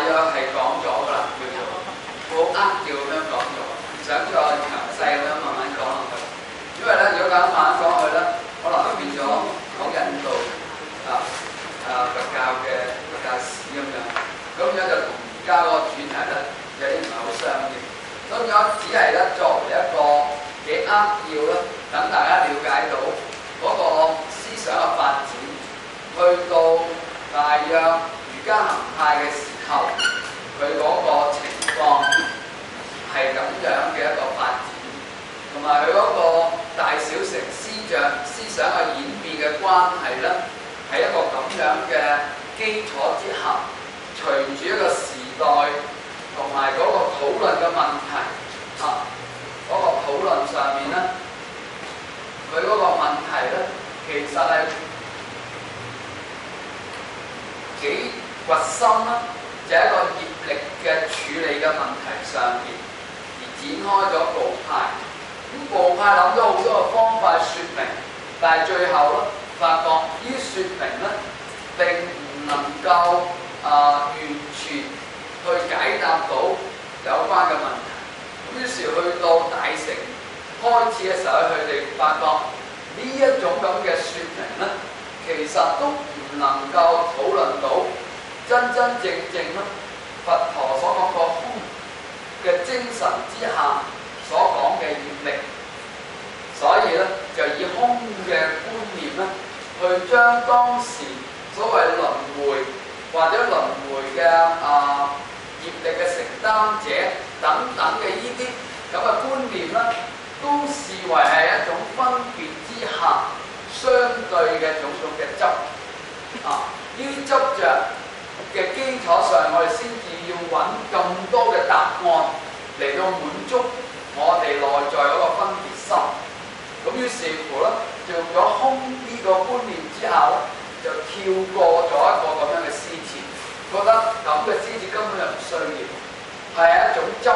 約係講咗㗎啦，叫做好扼要咁樣講咗，唔想再詳細咁樣慢慢講落去。因為咧，如果咁慢慢講落去咧，可能變咗講印度佛教嘅佛教史咁樣，咁樣就同而家嗰個主題咧有啲唔係好相應。咁樣只係咧作為一個幾扼要啦，等大家了解到嗰個思想嘅發展，去到大約瑜伽行派嘅時候，佢嗰個情況係咁樣嘅一個發展，同埋佢嗰個大小乘思想嘅演變嘅關係咧，喺一個咁樣嘅基礎之下，隨住一個時代同埋嗰個討論嘅問題嗰個討論上面咧，佢嗰個問題咧，其實係幾核心啦，就係一個業力嘅處理嘅問題上邊而展開咗部派。咁部派諗咗好多個方法説明，但係最後咧發覺呢啲説明咧並唔能夠完全去解答到有關嘅問題。咁於是去到大乘開始嘅時候，佢哋發覺呢一種咁嘅説明咧，其實都唔能夠討論到真正咧佛陀所講個空嘅精神之下所講嘅業力，所以咧就以空嘅觀念咧去將當時所謂輪迴或者輪迴嘅業力嘅承擔者等等嘅呢啲咁嘅觀念咧，都視為係一種分別之下相對嘅種種嘅執呢啲執着嘅基礎上，我哋先至要揾咁多嘅答案嚟到滿足我哋內在嗰個分別心。咁於是乎咧，就用咗空呢個觀念之後咧，就跳過咗一個咁樣嘅思潮，覺得咁嘅思潮根本就唔需要，係一種執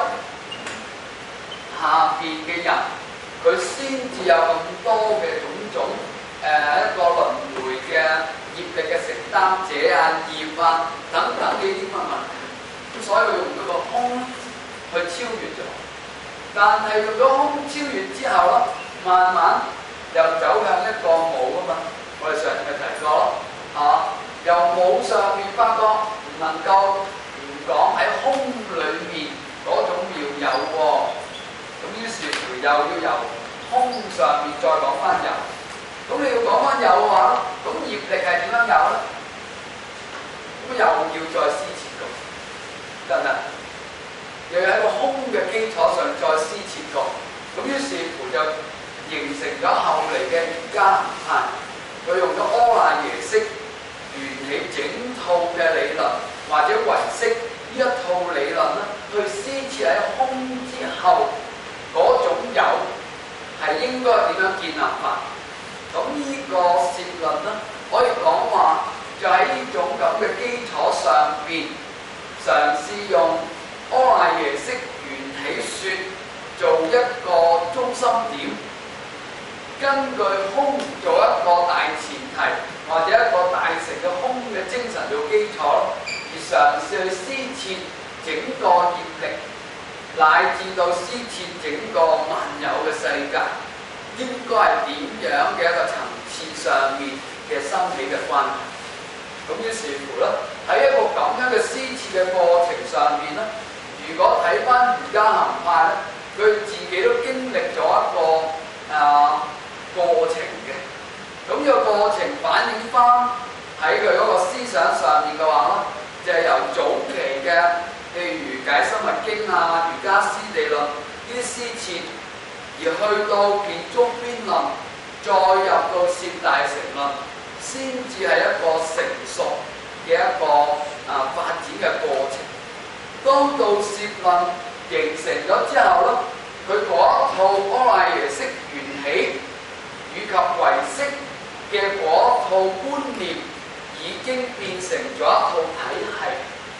下邊嘅人，佢先至有咁多嘅種種一個輪迴嘅業力嘅承擔者業等等呢啲咁嘅問題。咁所以佢用咗個空去超越咗，但係用咗空超越之後咧，慢慢又走向一個冇嘛。我哋上次咪提過咯，由冇上面發覺唔能夠唔講喺空裏面嗰種妙有喎。咁於是乎又要由空上面再講翻有。咁你要講翻有嘅話，咁業力係點樣有咧？咁又要再思前過，得唔得？又要喺個空嘅基礎上再思前過。咁於是乎就形成咗後嚟嘅瑜伽行派，佢用咗阿賴耶識緣起整套嘅理論，或者唯識呢一套理論咧，去施設喺空之後嗰種有係應該點樣建立法。咁呢個攝論咧，可以講話就喺呢種咁嘅基礎上邊，嘗試用阿賴耶識緣起說做一個中心點，根據空做一個大前提，或者一個大乘嘅空嘅精神做基礎，而嘗試去施設整個業力，乃至到施設整個萬有嘅世界，應該係點樣嘅一個層次上面嘅生起嘅關係。咁於是乎咧，喺一個咁樣嘅施設嘅過程上面咧，如果睇翻瑜伽行派咧，佢自己都經歷咗一個過程嘅。咁呢個過程反映翻喺佢嗰個思想上面嘅話咧，就係由早期嘅譬如解深密經瑜伽師地論呢啲施設，而去到建築邊論，再入到攝大乘論，先至係一個成熟嘅一個發展嘅過程。當到攝論形成咗之後咧，佢嗰一套阿賴耶識緣起以及唯識嘅嗰套觀念，已經變成咗一套體系。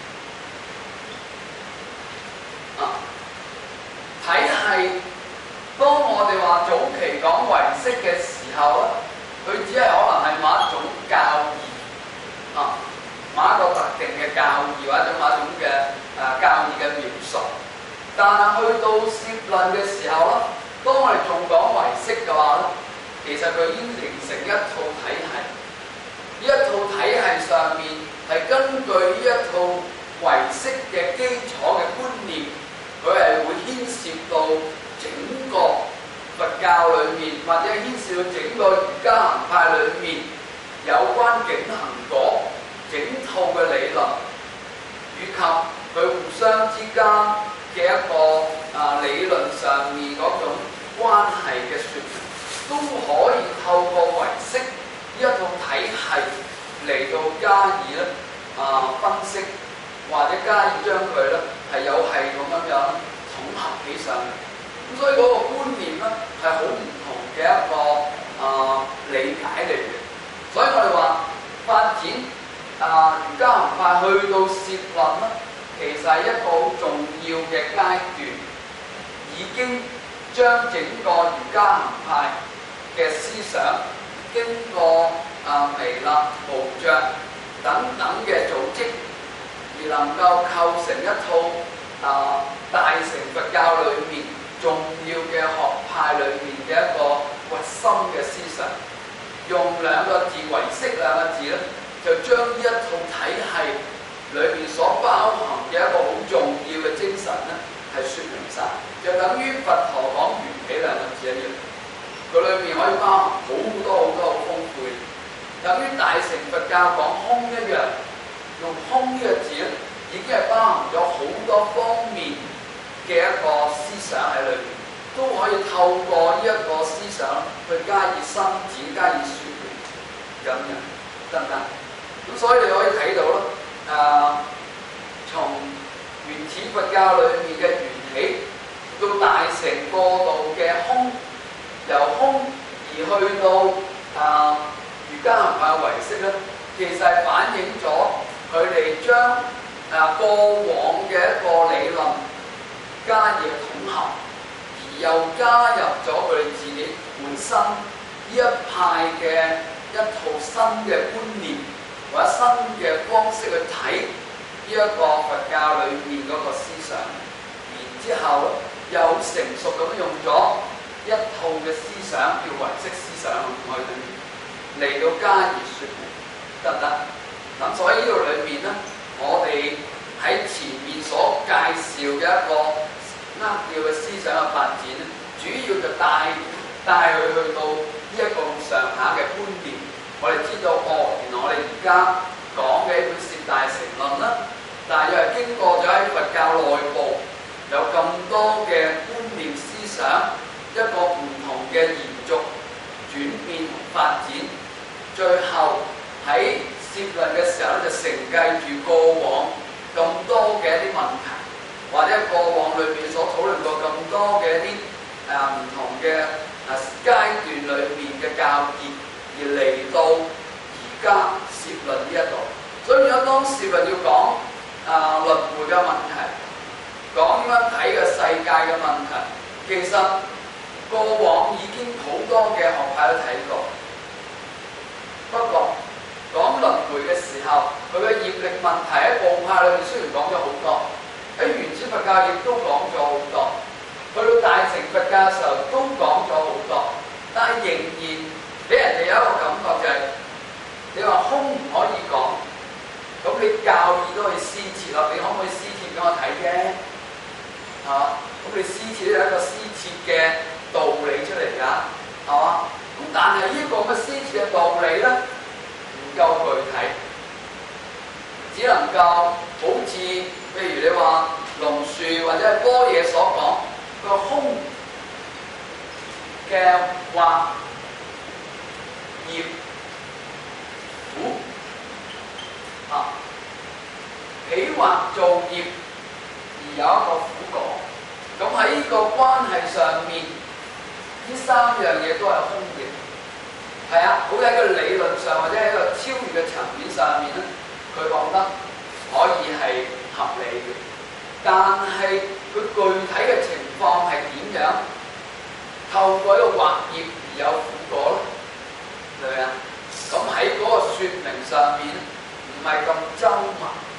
體系，當我哋話早期講唯識嘅時候咧，佢只係可能係某一種教義某一個特定嘅教義或者某一種嘅教義嘅描述。但係去到攝論嘅時候咧，當我哋仲講唯識嘅話咧，其實佢已經形成一套體系。呢一套體系上面係根據呢一套唯識嘅基礎嘅觀念，佢係會牽涉到整個佛教裏面，或者牽涉到整個瑜伽行派裏面有關境行果整套嘅理論，以及佢互相之間嘅一個理論上面嗰種關係嘅説明，都可以透過唯識呢一套體系嚟到加以咧分析，或者加以將佢咧係有系咁樣統合起上嚟。咁所以嗰個觀念咧係好唔同嘅一個理解嚟嘅。所以我哋話發展瑜伽行派去到攝論咧，其實係一個好重要嘅階段，已經將整個瑜伽行派嘅思想經過彌勒、無著等等嘅組織，而能夠構成一套大乘佛教裏面重要嘅學派裏面嘅一個核心嘅思想。用兩個字唯識兩個字咧，就將呢一套體系裏面所包含嘅一個好重要嘅精神咧，係説明晒，就等於佛陀講緣起兩個字一樣。佢裏面可以包含好多好豐富嘅，等於大乘佛教講空一樣，用空呢個字咧，已經係包含咗好多方面嘅一個思想喺裏面，都可以透過呢一個思想去加以伸展、加以説明咁樣，得唔得？咁所以你可以睇到咯，從原始佛教裏面嘅緣起到大乘過渡嘅空，由空而去到瑜伽行派唯識咧，其實係反映咗佢哋將過往嘅一個理論加以統合，而又加入咗佢哋自己本身呢一派嘅一套新嘅觀念或者新嘅方式去睇呢一個佛教裏面嗰個思想，然之後又成熟咁用咗一套嘅思想叫唯識思想嚟到加以説明，得唔得？咁所以呢度裏面咧，我哋喺前面所介紹嘅一個扼要嘅思想嘅發展咧，主要就帶佢去到呢一個上下嘅觀念。我哋知道原來我哋而家講嘅一本《攝大乘論》啦，但係又係經過咗喺佛教內部有咁多嘅觀念思想，一個唔同嘅延續、轉變同發展，最後喺攝論嘅時候咧，就承繼住過往咁多嘅一啲問題，或者過往裏邊所討論過咁多嘅一啲唔同嘅階段裏面嘅教義，而嚟到而家攝論呢一度。所以如果當攝論要講輪迴嘅問題，講點樣睇嘅世界嘅問題，其實過往已經好多嘅學派都睇過。不過講輪迴嘅時候，佢嘅業力問題喺部派裏面雖然講咗好多，喺原始佛教亦都講咗好多，去到大乘佛教嘅時候都講咗好多，但係仍然俾人哋有一個感覺就係、是，你話空唔可以講，咁你教義都可以施設咯，你可唔可以施設俾我睇啫？係嘛？咁你施設都有一個施設嘅道理出嚟㗎，係嘛？咁但係呢個嘅施設嘅道理咧，唔夠具體，只能夠好似譬如你話龍樹或者係般若所講個空嘅惑業苦起惑造業而有一個苦果。咁喺呢個關係上面，呢三樣嘢都係空嘅，係啊，好喺個理論上或者喺一個超越嘅層面上面咧，佢講得可以係合理嘅。但係佢具體嘅情況係點樣？透過一個惑業而有苦果咧，係咪啊？咁喺嗰個説明上面唔係咁周密。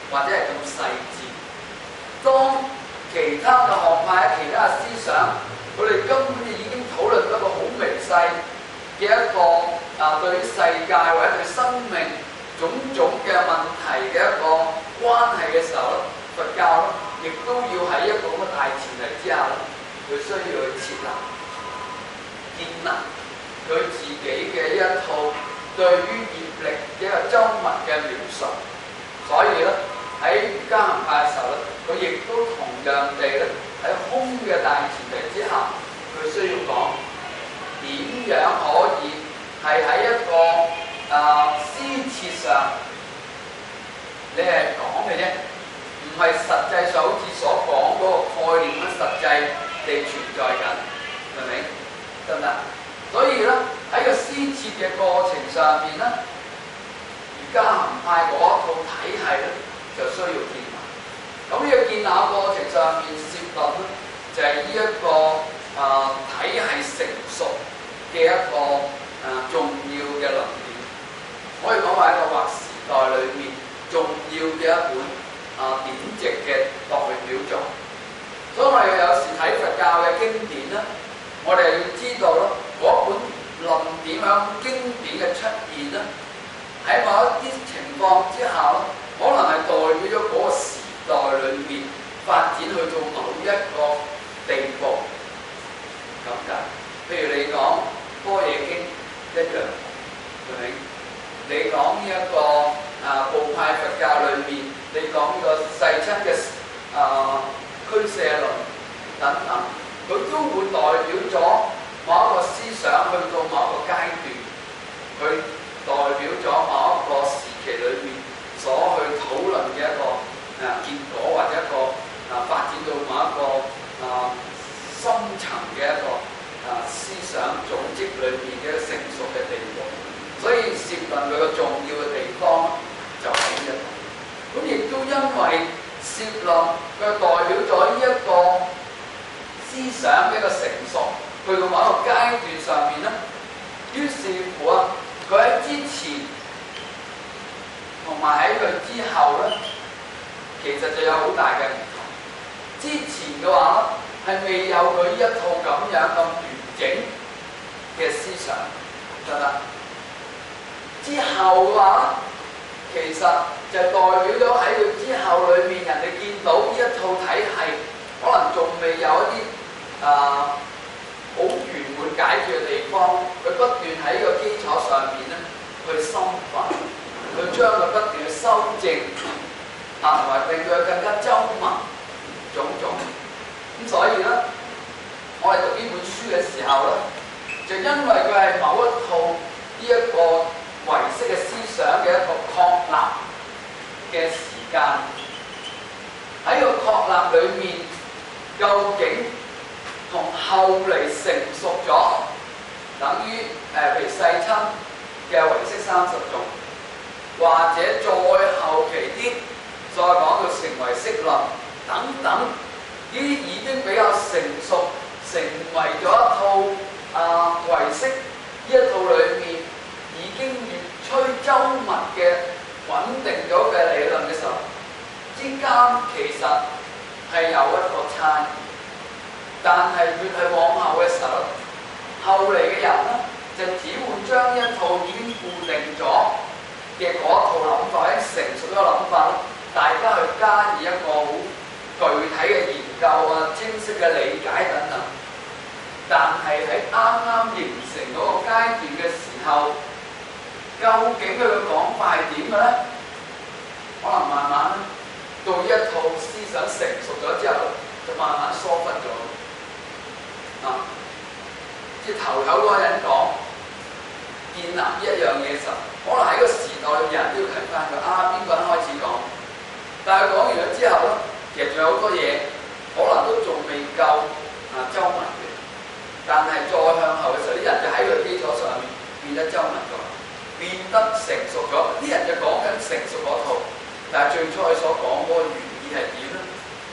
或者係咁細緻。當其他嘅學派、其他嘅思想，佢哋根本就已經討論一個好微細嘅一個對於世界或者對生命種種嘅問題嘅一個關係嘅時候咧，佛教咧亦都要喺一個咁嘅大前提之下咧，佢需要去設立、建立佢自己嘅一套對於業力一個周密嘅描述。所以咧喺瑜伽行派嘅時候咧，佢亦都同樣地咧喺空嘅大前提之下，佢需要講點樣可以係喺一個施設上，你係講嘅啫，唔係實際上好似所講嗰個概念咁實際地存在緊，係咪？得唔得？所以咧喺個施設嘅過程上邊咧，瑜伽行派嗰套體系咧就需要建立。咁呢個建立過程上面涉及咧，就係呢一個體系成熟嘅一個重要嘅論點，可以講話一個劃時代裏面重要嘅一本典籍嘅代表作。所以我哋有時睇佛教嘅經典咧，我哋要知道咧嗰本論點響經典嘅出現咧，喺某一啲情況之下咧，可能係代表咗嗰個時代裏面發展去到某一個地步咁解。譬如你講《般若經》一樣，係咪？你講呢一個部派佛教裏面，你講呢個世親嘅俱舍論等等，佢都會代表咗某一個思想去到某一個階段，佢代表咗某一個時期裏面所去討論嘅一個結果，或者一個發展到某一個深層嘅一個思想組織裏面嘅成熟嘅地步。所以涉論佢個重要嘅地方就喺呢一度。咁亦都因為涉論佢代表咗呢一個思想嘅一個成熟，去到某一個階段上面咧，於是乎佢喺之前同埋喺佢之後咧，其實就有好大嘅唔同。之前嘅話咧，係未有佢呢一套咁樣咁完整嘅思想，得唔得？之後嘅話，其實就代表咗喺佢之後裏面，人哋見到呢一套體系，可能仲未有一啲好圓滿解決嘅地方，佢不斷喺個基礎上面咧去深化，去將佢不斷去修正，同埋令佢更加周密種種。咁所以咧，我哋讀呢本書嘅時候咧，就因為佢係某一套呢一個唯識嘅思想嘅一個確立嘅時間，喺個確立裏面，究竟同後嚟成熟咗，等於譬如世親嘅唯識30種，或者再後期啲，再講到成唯識論等等，呢啲已經比較成熟，成為咗一套唯識呢一套裏面已經越趨周密嘅穩定咗嘅理論嘅時候，之間其實係有一個差異。但係越係往後嘅時候，後嚟嘅人咧就只會將一套已經固定咗嘅嗰一套諗法，喺成熟嘅諗法，大家去加以一個好具體嘅研究清晰嘅理解等等。但係喺啱啱形成嗰個階段嘅時候，究竟佢嘅講法係點嘅咧？可能慢慢到一套思想成熟咗之後，就慢慢疏忽咗。即係頭嗰個人講建立呢一樣嘢時候，可能喺個時代嘅人都要睇翻佢邊個人開始講。但係講完咗之後咧，其實仲有好多嘢可能都仲未夠周密嘅。但係再向後嘅時候，啲人就喺個基礎上面變得周密咗，變得成熟咗。啲人就講緊成熟嗰套，但係最初佢所講嗰個原意係點咧？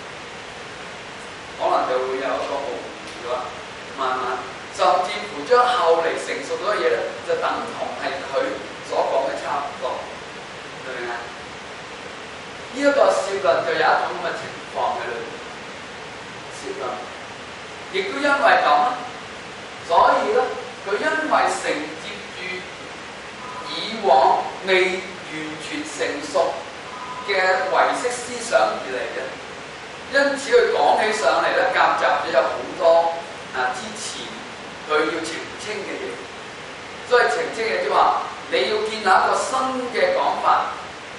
可能就會有一個模糊咗，慢慢甚至乎將後嚟成熟咗嘅嘢咧，就等同係佢所講嘅差唔多，明唔明啊？呢呢一個攝論就有一種咁嘅情況喺裏邊，攝論，亦都因為咁咧，所以咧佢因為承接住以往未完全成熟嘅唯識思想而嚟嘅，因此佢講起上嚟咧，夾雜咗有好多之前佢要澄清嘅嘢，所以澄清嘅即係話你要建立一個新嘅講法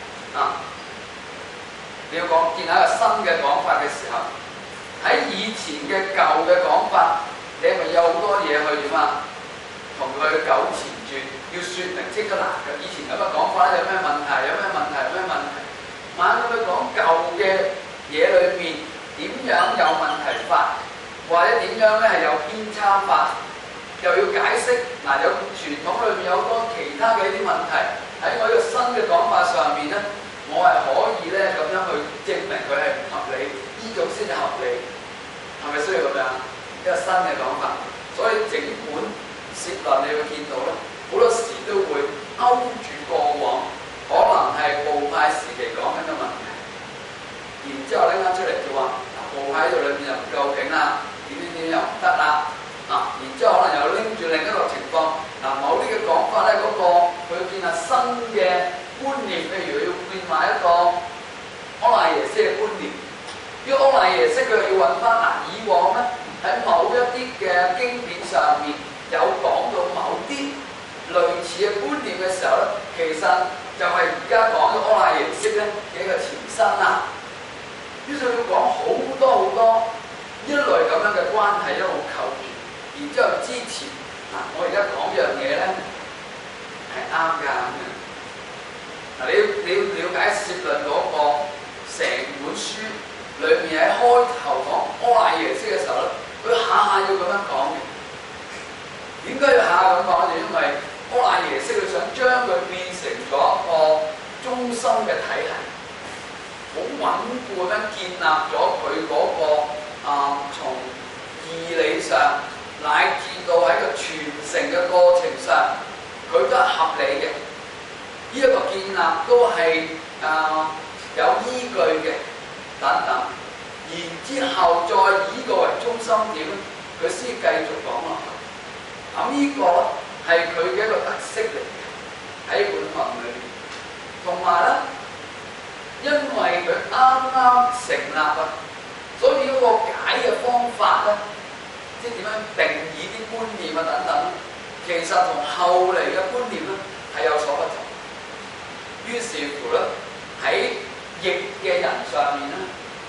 你要建立一個新嘅講法嘅時候，喺以前嘅舊嘅講法，你係咪有好多嘢去點同佢糾纏住，要説明清楚嗱，以前咁嘅講法咧有咩問題？有咩問題？有咩問題？猛咁去講舊嘅嘢裏面點樣有問題法，或者點樣咧係有偏差法，又要解釋有傳統裏面有好多其他嘅一啲問題，喺我呢個新嘅講法上面咧，我係可以咧咁樣去證明佢係唔合理，呢種先係合理，係咪需要咁樣一個新嘅講法？所以整本攝論你會見到咧，好多時都會勾住過往，可能係部派時期講緊嘅問題，然之後拎翻出嚟就話部派喺度裏面又唔夠勁啦，點又唔得啦，然之後可能又拎住另一個情況，某啲嘅講法咧佢建立新嘅觀念，譬如要變埋一個阿賴耶識嘅觀念，呢個阿賴耶識佢又要揾翻以往咧喺某一啲嘅經典上面有講到某啲類似嘅觀念嘅時候咧，其實就係而家講嘅阿賴耶識咧嘅一個前身啦。於是要講好多呢一類咁樣嘅關係一路構住，然之後之前我而家講樣嘢咧係啱㗎咁樣。你要了解攝論成本書裏面喺開頭講阿賴耶識嘅時候咧，佢下要咁樣講嘅。點解要下咁講？就因為阿賴耶識佢想將佢變成咗一個中心嘅體系，好穩固咁樣建立咗佢從義理上乃至到喺個傳承嘅過程上，佢都係合理嘅。呢一個建立都係有依據嘅等等，然之後再以呢個為中心點，佢先繼續講落去。咁呢個係佢嘅一個特色嚟嘅喺本文裏面，同埋咧，因為佢啱成立所以嗰個解嘅方法咧，即係點樣定義啲觀念等等，其實同後嚟嘅觀念咧係有所不同。於是乎咧，喺譯嘅人上面咧，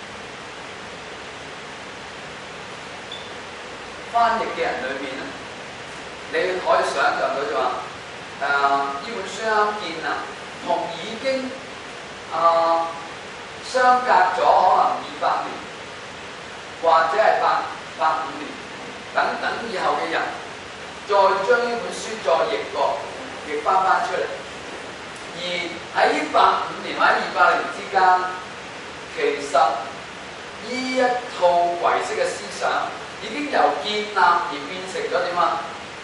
翻譯嘅人裏面咧，你可以想像到就話，呢本書啱建立，同已經相隔咗可能200年，或者係150年等等以後嘅人，再將呢本書再譯翻出嚟。而喺呢150年或者200年之間，其實呢一套唯識嘅思想已經由建立而變成咗點啊？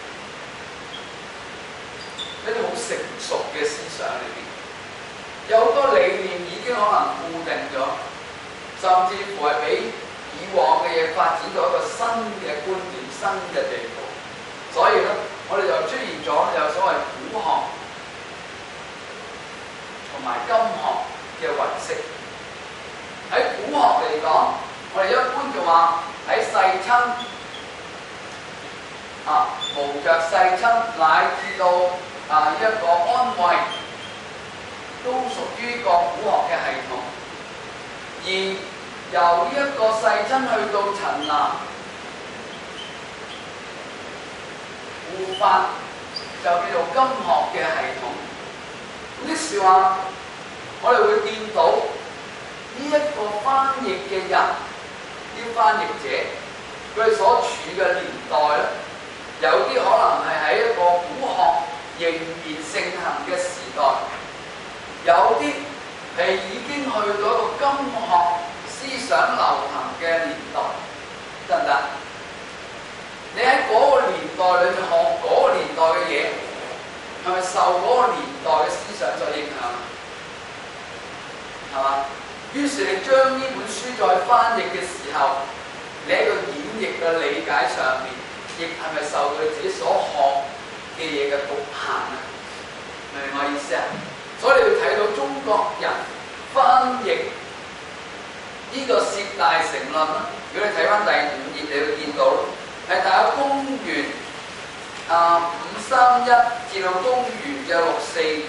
一啲好成熟嘅思想裏邊，有好多理念已經可能固定咗，甚至乎係比以往嘅嘢發展到一個新嘅觀點、新嘅地步。所以咧，我哋就出現咗有所謂古學同埋今學嘅唯識。喺古學嚟講，我哋一般就話喺世親無著世親乃至到一個安慧，都屬於個古學嘅系統。而由呢一個世親去到陳南護法，就叫做今學嘅系統。於是話，我哋會見到呢一個翻譯嘅人，啲翻譯者，佢哋所處嘅年代咧，有啲可能係喺一個古學仍然盛行嘅時代，有啲係已經去到一個今學思想流行嘅年代，得唔得？你喺嗰個年代裏面學嗰個年代嘅嘢，係咪受嗰個年代嘅思想所影響？係嘛？ 於是你將呢本書再翻譯嘅時候，你喺個演繹嘅理解上面，亦係咪受到你自己所學嘅嘢嘅局限啊？明唔明我意思啊？所以你會睇到中國人翻譯呢個攝大乘論啦。如果你睇翻第5頁，你會見到係大約公元531至到公元嘅649，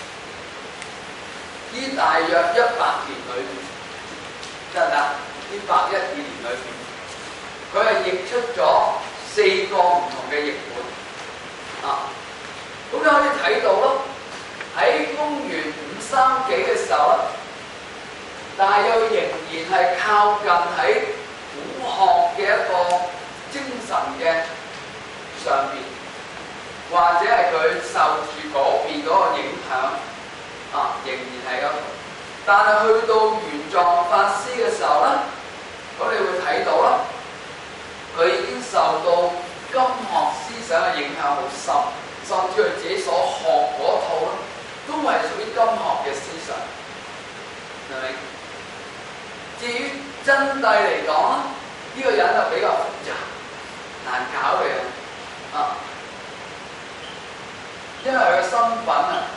呢大約100年裏面，得唔得？呢112年裏面，佢係譯出咗4個唔同嘅譯本啊。咁你可以睇到咯，喺公元530幾嘅時候咧，但係又仍然係靠近喺古學嘅一個精神嘅上邊，或者係佢受住嗰邊嗰個影響啊，仍然係咁。但係去到玄奘法師嘅時候咧，咁你會睇到啦，佢已經受到金學思想嘅影響好深，甚至佢自己所學嗰套咧，都係屬於金學嘅思想，係咪？至於真諦嚟講咧，呢個人就比較複雜難搞嘅啊，因為佢嘅身份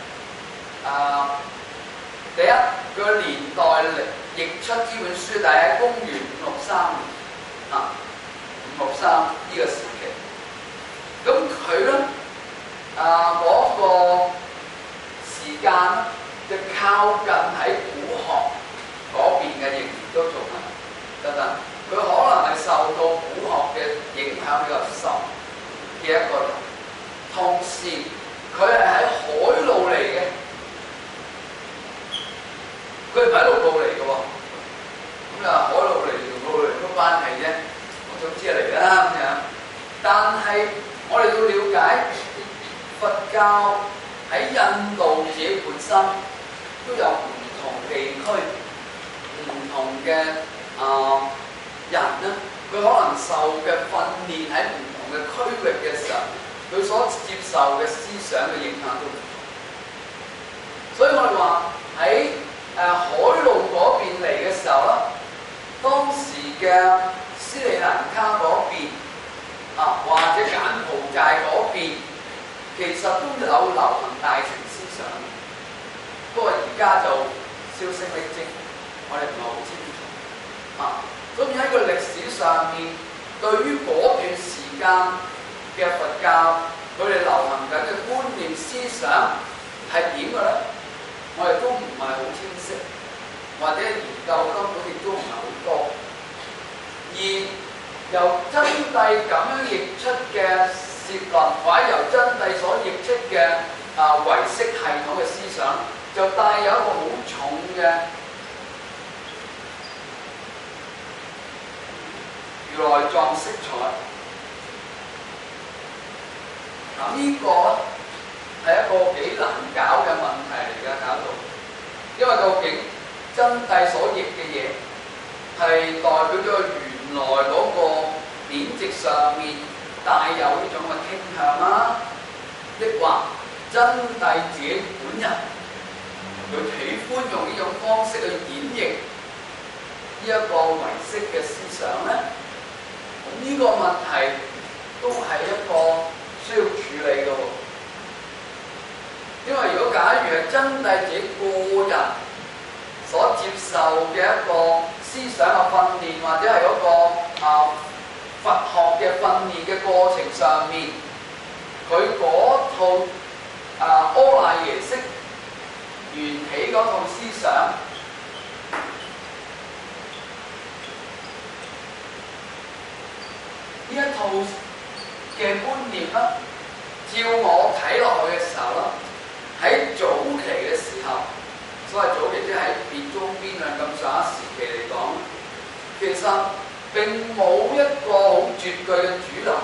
第一佢嘅年代譯出呢本書，但係喺公元563年563呢個時期，咁佢咧嗰個時間咧就靠近喺古學嗰邊嘅，仍然都仲係得唔得？佢可能係受到古學嘅影響比較深嘅一個人，同時佢係喺海路嚟嘅，佢唔係喺陸路嚟嘅喎。咁啊，海路嚟同陸路嚟乜關係啫？我總知嚟啦咁樣。但係我哋要了解佛教喺印度自己本身都有唔同地區、唔同嘅人咧，佢可能受嘅訓練喺唔同嘅區域嘅時候，佢所接受嘅思想嘅影響都唔同。所以我哋話喺海路嗰邊嚟嘅時候咧，當時嘅斯里蘭卡嗰邊或者柬埔寨嗰邊，其實都有流行大乘思想，不過而家就銷聲匿跡，我哋唔係好清楚所以喺個歷史上面，對於嗰段時間嘅佛教，佢哋流行緊嘅觀念思想係點嘅咧？我哋都唔係好清晰，或者研究根本亦都唔係好多。而由真諦咁樣譯出嘅攝論，或者由真諦所譯出嘅唯識系統嘅思想，就帶有一個好重嘅如來藏色彩。呢個係一個幾難搞嘅問題嚟㗎，搞到，因為究竟真諦所譯嘅嘢係代表咗原來嗰個典籍上面帶有呢種嘅傾向啦，抑或真諦自己本人佢喜歡用呢種方式去演繹呢一個唯識嘅思想咧？咁呢個問題都係一個需要處理嘅喎。因為如果假如係真諦自己個人所接受嘅一個思想嘅訓練，或者係嗰個佛學嘅訓練嘅過程上面，佢嗰套阿賴耶識緣起嗰套思想，呢一套嘅觀念啦，照我睇落去嘅時候啦，喺早期嘅時候，所謂早期即係喺辯中邊兩咁上下時期嚟講，其實並冇一個好絕對嘅主流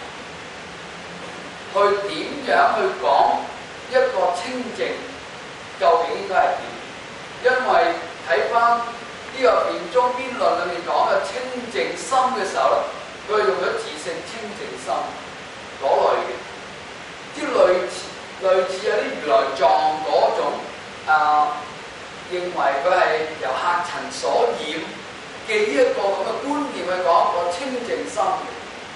去點樣去講一個清淨究竟應該係點？因為睇翻呢個辯中邊論裏面講嘅清淨心嘅時候咧，佢係用咗自性清淨心嗰類嘅，即係類似有啲如來藏嗰種認為佢係由客塵所染嘅呢一個咁嘅觀念去講個清淨心嘅，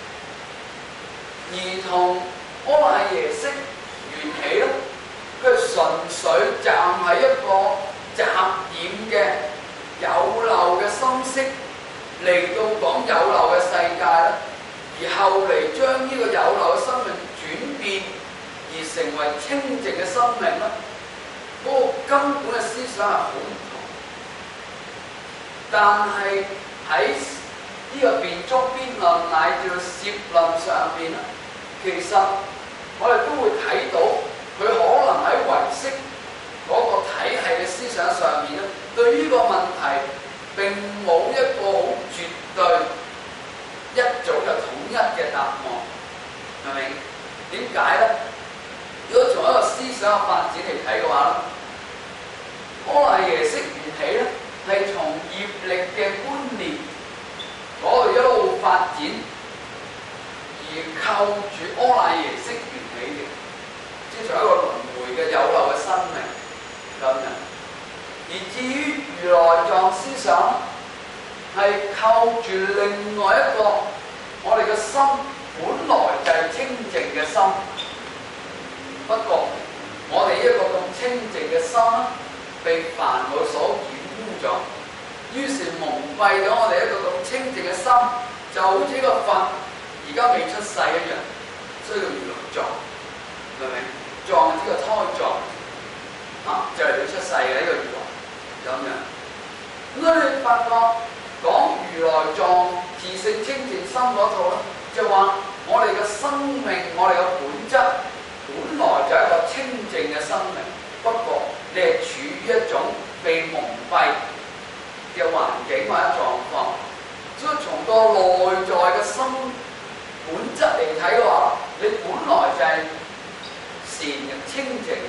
而同阿賴耶識緣起咧，佢純粹站喺一個雜染嘅有漏嘅心識嚟到講有漏嘅世界咧，而後嚟將呢個有漏嘅生命轉變而成為清淨嘅生命咧，嗰個根本嘅思想係好唔同。但係喺呢個辯足邊論乃至到攝論上邊咧，其實我哋都會睇到佢可能喺唯識嗰個體系嘅思想上面咧，對呢個問題並冇一個好絕對一早就統一嘅答案，係咪？點解咧？如果從一個思想嘅發展嚟睇嘅話咧，阿賴耶識緣起咧，係從業力嘅觀念嗰度一路發展，而扣住阿賴耶識緣起嘅，即係從一個輪迴嘅有漏嘅生命咁樣。而至於如來藏思想，係扣住另外一個我哋嘅心本來就係清淨嘅心，不過我哋一個咁清淨嘅心被煩惱所染污咗，於是蒙蔽咗我哋一個咁清淨嘅心，就好似一個佛而家未出世一樣，需要如來藏，明唔明？藏呢個胎藏就嚟要出世嘅呢個如來咁樣。咁所以你發覺講如來藏自性清淨心嗰套咧，就話我哋嘅生命，我哋嘅本質本來就係一個清淨嘅生命，不過你係處於一種被蒙蔽嘅環境或者狀況，所以從個內在嘅心本質嚟睇嘅話，你本來就係善嘅清淨，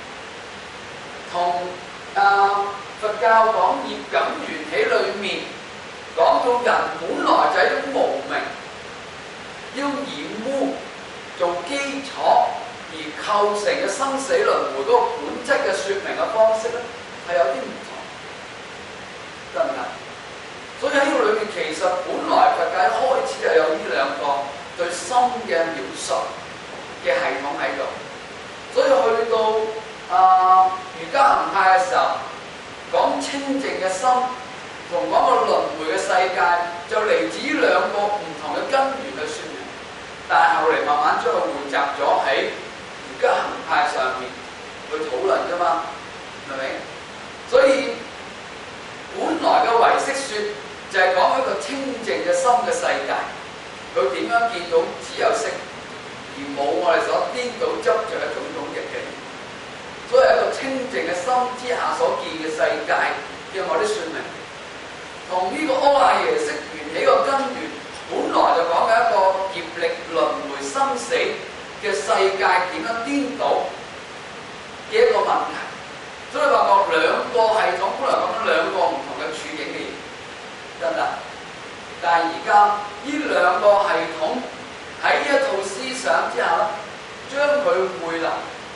同佛教講業感緣起裏面講到人本來就係一種無明，要染污做基礎而構成嘅生死輪迴嗰個本質嘅説明嘅方式咧，係有啲唔同，得唔得？所以喺呢個裏面，其實本來佛教一開始係有呢兩個對心嘅描述嘅系統喺度，所以去到瑜伽行派嘅時候，講清淨嘅心同講個輪迴嘅世界，就嚟自於兩個唔同嘅根源嘅説明，但係後嚟慢慢將佢匯集咗喺瑜伽行派上面去討論㗎嘛，係咪？所以本來嘅唯識説就係講一個清淨嘅心嘅世界，佢點樣見到只有色，而冇我哋所顛倒執着嘅種種嘅境，所以一個清淨嘅心之下所見嘅世界嘅某啲説明，同呢個阿賴耶識緣起個根源，本來就講緊一個業力輪迴生死嘅世界點樣顛倒嘅一個問題，所以發覺兩個系統本來講緊兩個唔同嘅處境嘅嘢，得唔得？但係而家呢兩個系統喺呢一套思想之下咧，將佢匯流。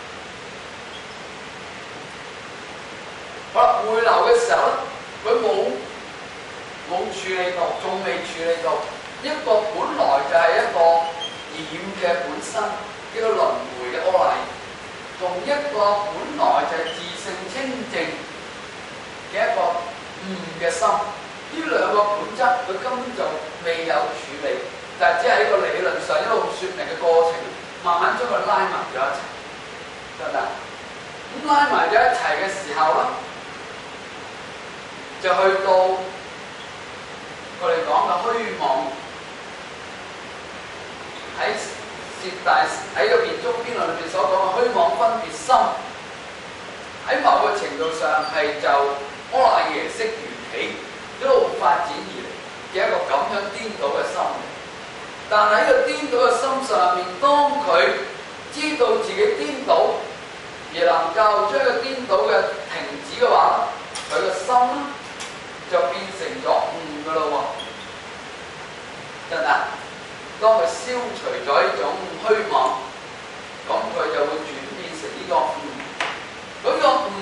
好啦，匯流嘅時候咧，佢冇處理到，仲未處理到一個本來就係一個染嘅本身，一個輪迴嘅阿賴耶，同一個本來就係自性清淨嘅一個悟嘅心，呢兩個本質佢根本就未有處理，但係只係喺個理論上一路説明嘅過程，慢慢將佢拉埋咗一齊，得唔得？咁拉埋咗一齊嘅時候咧，就去到我哋講嘅虛妄，喺攝大喺個辯足邊論裏邊所講嘅虛妄分別心，喺某個程度上係就阿賴耶識緣起一路發展而嚟嘅一個咁樣顛倒嘅心。但喺個顛倒嘅心上面，當佢知道自己顛倒，而能夠將個顛倒嘅停止嘅話，佢個心就變成咗悟噶咯喎，得唔得？當佢消除咗呢種虛妄，咁佢就會轉變成呢個悟。嗰個悟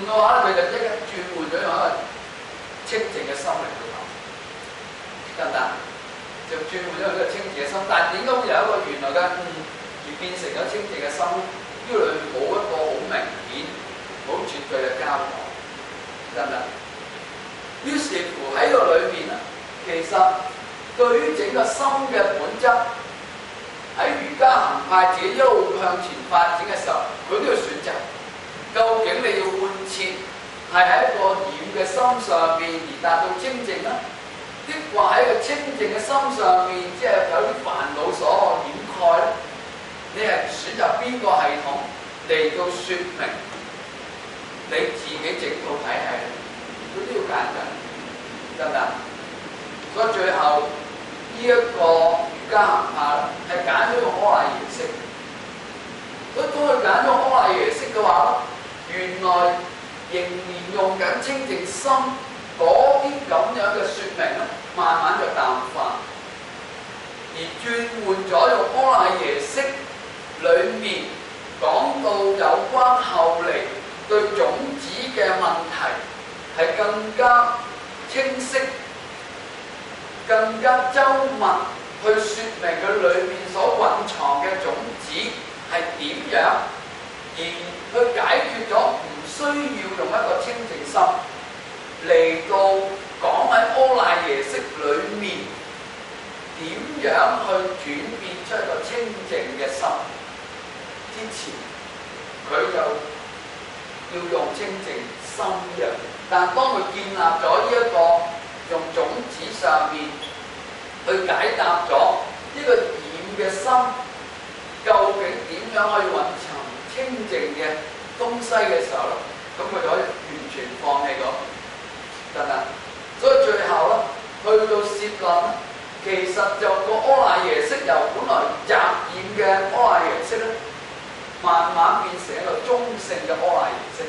嘅話咧，佢就即刻轉換咗用一個清淨嘅心嚟去諗，得唔得？就轉換咗用一個清淨嘅心，但係點解會有一個原來嘅而變成咗清淨嘅心咧？呢個裏面冇一個好明顯、好絕對嘅交代，得唔得？於是乎喺個裏面咧，其實對於整個心嘅本質，喺瑜伽行派自己一路向前發展嘅時候，佢都要選擇，究竟你要貫徹係喺一個染嘅心上邊而達到清淨啦，抑或喺一個清淨嘅心上面，即係有啲煩惱所掩蓋咧？你係選擇邊個系統嚟到説明你自己整套體系？佢都要揀緊，得唔得？所以最後呢一個瑜伽行派咧，係揀咗個阿賴耶識。所以當佢揀咗阿賴耶識嘅話咧，原來仍然用緊清淨心嗰啲咁樣嘅説明咧，慢慢就淡化，而轉換咗用阿賴耶識裏面講到有關後嚟對種子嘅問題係更加清晰、更加周密去説明佢裏面所蘊藏嘅種子係點樣，而去解決咗唔需要用一個清淨心嚟到講喺阿賴耶識裏面點樣去轉變出一個清淨嘅心之前，佢就要用清淨心嘅。但當佢建立咗呢一個用種子上面去解答咗呢個染嘅心，究竟點樣可以蘊藏清淨嘅東西嘅時候咧，咁佢就可以完全放棄咗，得唔得？所以最後咧，去到攝論咧，其實就個阿賴耶識由本來雜染嘅阿賴耶識咧，慢慢變成一個中性嘅阿賴耶識，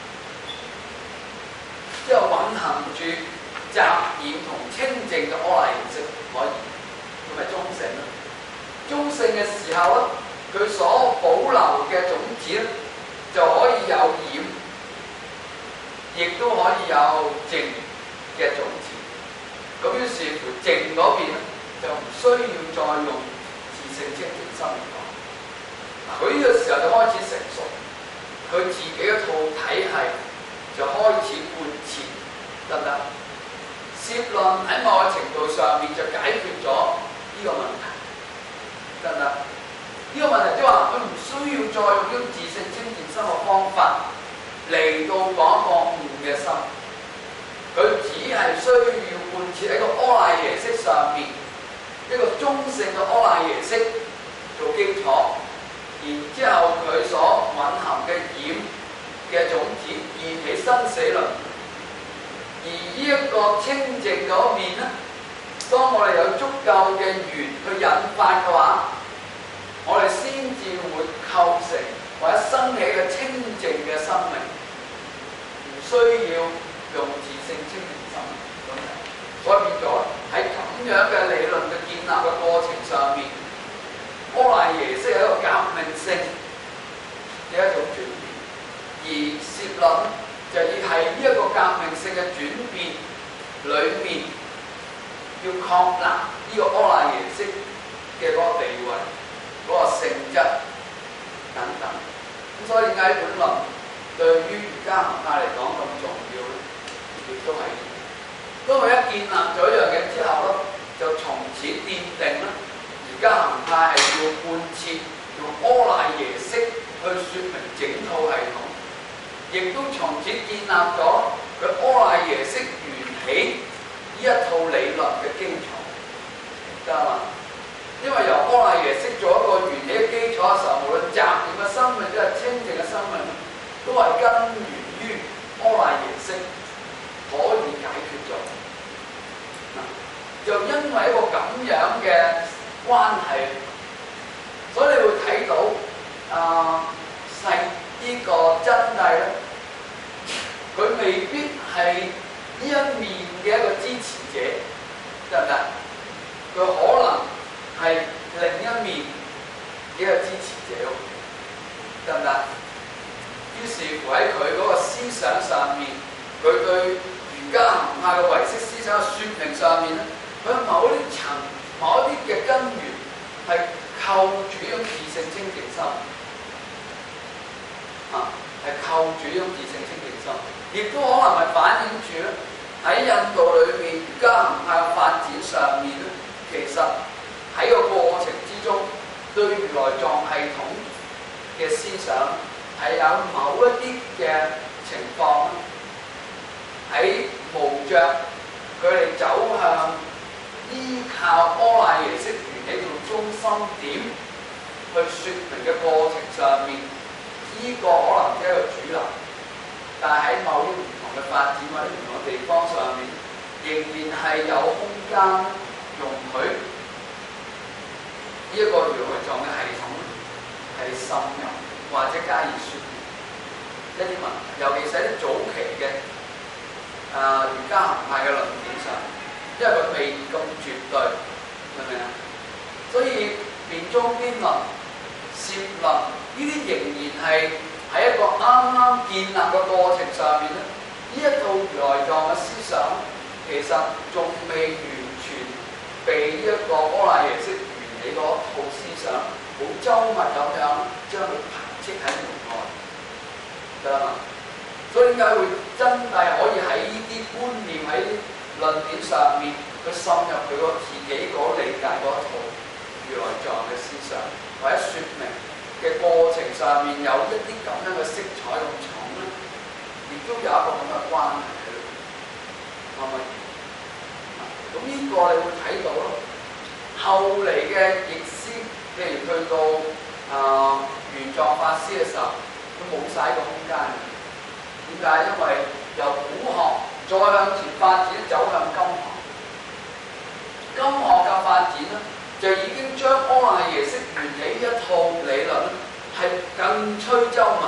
之後蘊含住雜染同清淨嘅阿賴耶識，可以咁咪中性咯。中性嘅時候咧，佢所保留嘅種子咧，就可以有染，亦都可以有淨嘅種子。咁於是乎淨嗰邊咧，就唔需要再用自性清淨心嚟講。佢呢個時候就開始成熟，佢自己一套體系就開始貫徹，得唔得？攝論喺某個程度上面就解決咗呢個問題，得唔得？呢個問題即係話佢唔需要再用呢種自性清淨心嘅方法嚟到講一個悟嘅心，佢只係需要貫徹喺個阿賴耶識上面一個中性嘅阿賴耶識做基礎。然之後佢所蘊含嘅染嘅種子現起生死輪，而呢一個清淨嗰面咧，當我哋有足夠嘅緣去引發嘅話，我哋先至會構成或者生起嘅清淨嘅生命，唔需要用自性清淨心咁樣。所以變咗喺咁樣嘅理論嘅建立嘅過程上面，阿賴耶識係一個革命性嘅一種轉變，而攝論就要係呢一個革命性嘅轉變裏面，要確立呢個阿賴耶識嘅嗰個地位、嗰個性質等等。咁所以點解本論對於瑜伽行派嚟講咁重要咧？亦都係當佢一建立咗一樣嘢之後咧，就從此奠定啦。瑜伽行派係要貫徹用阿賴耶識去説明整套系統，亦都從此建立咗佢阿賴耶識緣起呢一套理論嘅基礎，得嘛？因為由阿賴耶識做一個緣起嘅基礎嘅時候，無論雜染嘅生命，即係清淨嘅生命，都係根源於阿賴耶識可以解決咗。就因為一個咁樣嘅關係，所以你會睇到細呢個真諦咧，佢未必係呢一面嘅一個支持者，得唔得？佢可能係另一面嘅一個支持者，得唔得？ 於是乎喺佢嗰個思想上面，佢對儒家行派嘅唯識思想嘅説明上面咧，佢某一啲嘅根源係扣住呢種自性清淨心，係扣住呢種自性清淨心，亦都可能係反映住咧喺印度裏面儒家行派嘅發展上面咧，其實喺個過程之中，對如來藏系統嘅思想係有某一啲嘅情況喺無著佢哋走向依靠阿賴耶識緣起做中心點去説明嘅過程上面，呢個可能只係一個主流，但係喺某啲唔同嘅發展或者唔同嘅地方上面，仍然係有空間容許呢一個如來藏嘅系統係滲入或者加以説明一啲問題，尤其是喺啲早期嘅儒家行派嘅論點上，因為佢未咁絕對，明唔明啊？所以辯中邊論、攝論呢啲仍然係喺一個啱啱建立嘅過程上面咧，呢一套如來藏嘅思想其實仲未完全被呢一個阿賴耶識緣起嗰套思想好周密咁樣將佢排斥喺門外，得啦嘛？所以點解會真係可以喺呢啲觀念喺論點上面去滲入佢個自己嗰理解嗰套如來藏嘅思想，或者説明嘅過程上面有一啲咁樣嘅色彩咁重咧，亦都有一個咁嘅關係喺度，係咪？咁呢個你會睇到咯。後嚟嘅譯師，譬如去到玄奘法師嘅時候，佢冇晒個空間。點解？因為由古學再向前發展，走向今學。今學嘅發展咧，就已經將阿賴耶識緣起一套理論係更趨周密，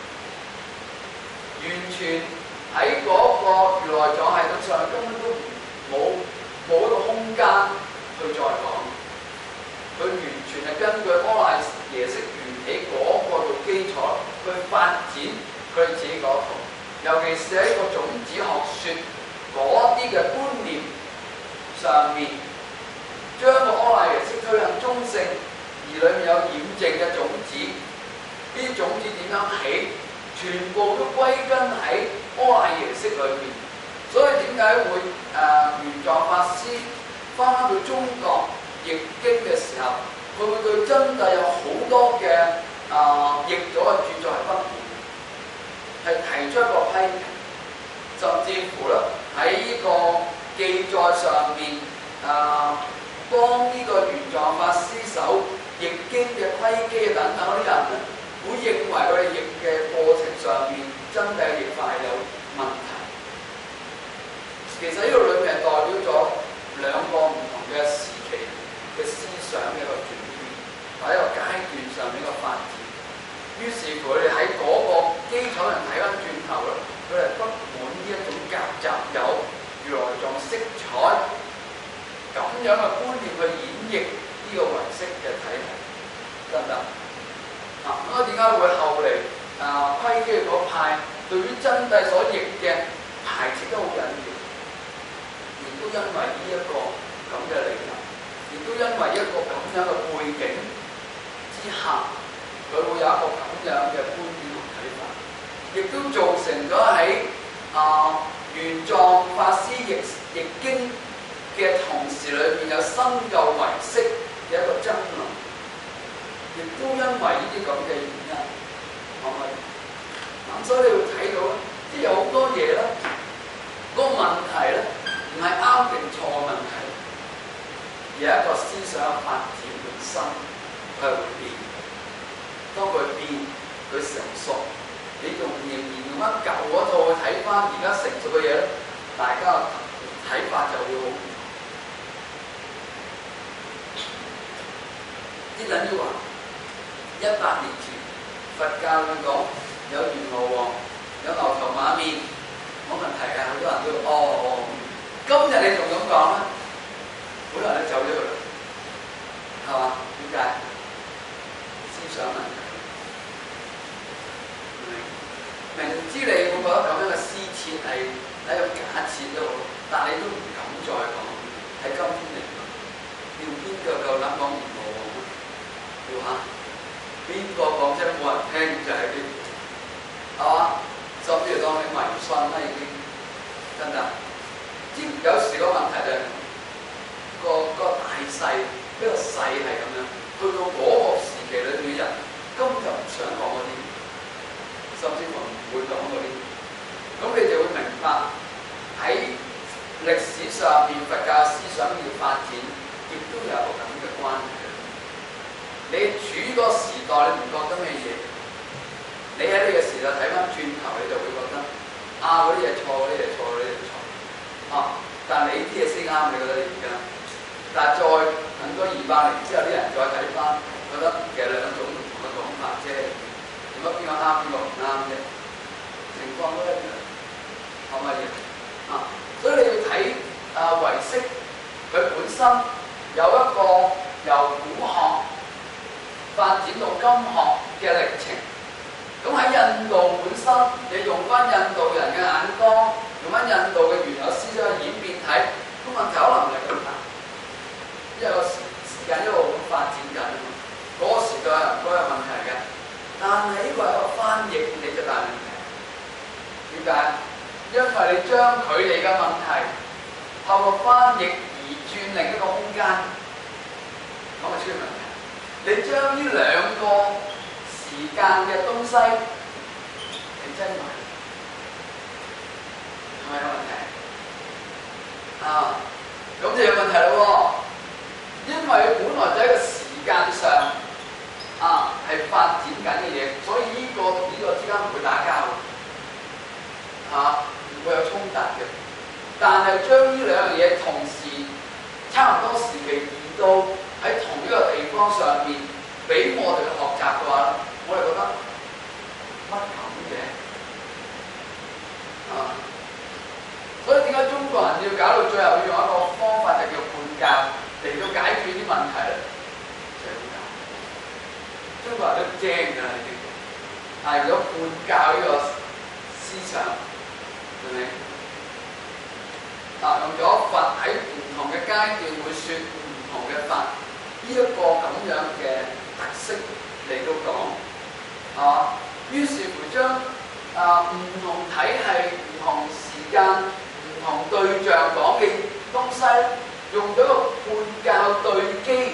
完全喺嗰個如來藏系統上根本都冇一個空間去再講。佢完全係根據阿賴耶識緣起嗰個做基礎去發展佢自己嗰套。尤其是喺個種子學説嗰啲嘅觀念上面，將個阿賴耶識推向中性，而裡面有染淨嘅種子，呢啲種子點樣起，全部都歸根喺阿賴耶識裏面。所以點解會玄奘法師翻到中國譯經嘅時候，佢會對真諦有好多嘅譯咗嘅著作係不滿，係提出一個批評，甚至乎咧喺呢個記載上面幫呢個玄奘法師手譯經嘅規基等等嗰啲人咧，會認為佢哋譯嘅過程上面真諦嘅譯法係有問題。其實呢個裏面係代表咗兩個唔同嘅時期嘅思想嘅一個轉變，或者一個階段上面嘅發展。於是乎，佢哋喺嗰個基礎上睇翻轉頭咧，佢哋不滿呢一種夾雜有如來藏色彩咁樣嘅觀念去演繹呢個唯識嘅體系，得唔得？咁點解會後嚟窺基嗰派對於真諦所譯嘅排斥得好緊要？亦都因為呢一個咁嘅理由，亦都因為一個咁樣嘅背景之下，佢會有一個咁樣嘅觀點同睇法，亦都造成咗喺玄奘法師譯經嘅同時裏面有新舊唯識嘅一個爭論，亦都因為呢啲咁嘅原因，係咪？咁所以你會睇到咧，即係有好多嘢咧，嗰個問題咧唔係啱定錯嘅問題，而係一個思想嘅發展本身，佢係會變。當佢變，佢成熟，你仍然用翻舊嗰套去睇翻而家成熟嘅嘢咧，大家睇法就會好唔同。啲等於話100年前佛教佢講有閻羅王，有牛頭馬面，冇問題啊！好多人都今日你仲咁講咧，好多人都走咗去啦，係嘛？點解？思想問題。 喺度假設都好，但你都唔敢再講。喺今天嚟講，要邊個夠膽講唔好啊？要嚇邊個講啫？冇人聽就係啲係嘛？甚至乎當你迷信啦已經真㗎。知有時個問題就係、個大勢，呢個勢係咁樣，去到嗰個時期裏邊嘅人根本就唔想講嗰啲，甚至乎唔會講嗰啲。咁你就會明白喺歷史上面佛教思想要發展，亦都有個咁嘅關係。你處嗰個時代，你唔覺得咩嘢？你喺呢個時代睇翻轉頭，你就會覺得嗰啲嘢錯，嗰啲嘢錯，嗰啲嘢錯。但係你啲嘢先啱，你覺得而家？但係再等多200年之後，啲人再睇翻，覺得其實兩種唔同嘅講法啫。點解邊個啱，邊個唔啱啫？情況都一樣，可唔可以？所以你要睇唯識，佢本身有一個由古學發展到今學嘅歷程。咁喺印度本身，你用翻印度人嘅眼光，用翻印度嘅原有思想嘅演變睇，個問題可能唔係咁大，因為個時間一路咁發展緊啊嘛。嗰個時代係唔該有問題嘅，但係呢個係一個翻譯，你就大問題。點解？因為你將佢哋嘅問題透過翻譯而轉另一個空間，咁就出現問題。你將呢兩個時間嘅東西係真埋，係咪有問題？咁就有問題咯。因為本來就喺個時間上係發展緊嘅嘢，所以呢個之間唔會打交唔會有衝突嘅。但係將呢兩樣嘢同時差唔多時期移到喺同一個地方上面，俾我哋去學習嘅話，我哋覺得乜咁嘅所以點解中國人要搞到最後要用一個方法，就叫叛教嚟到解決啲問題咧？就係咁解。中國人都精㗎啦，已經如果叛教呢個思想，係咪？用咗佛喺唔同嘅階段會説唔同嘅法，呢一個咁樣嘅特色嚟到講，於是乎將唔同體系、唔同時間、唔同對象講嘅東西，用咗個叛教對機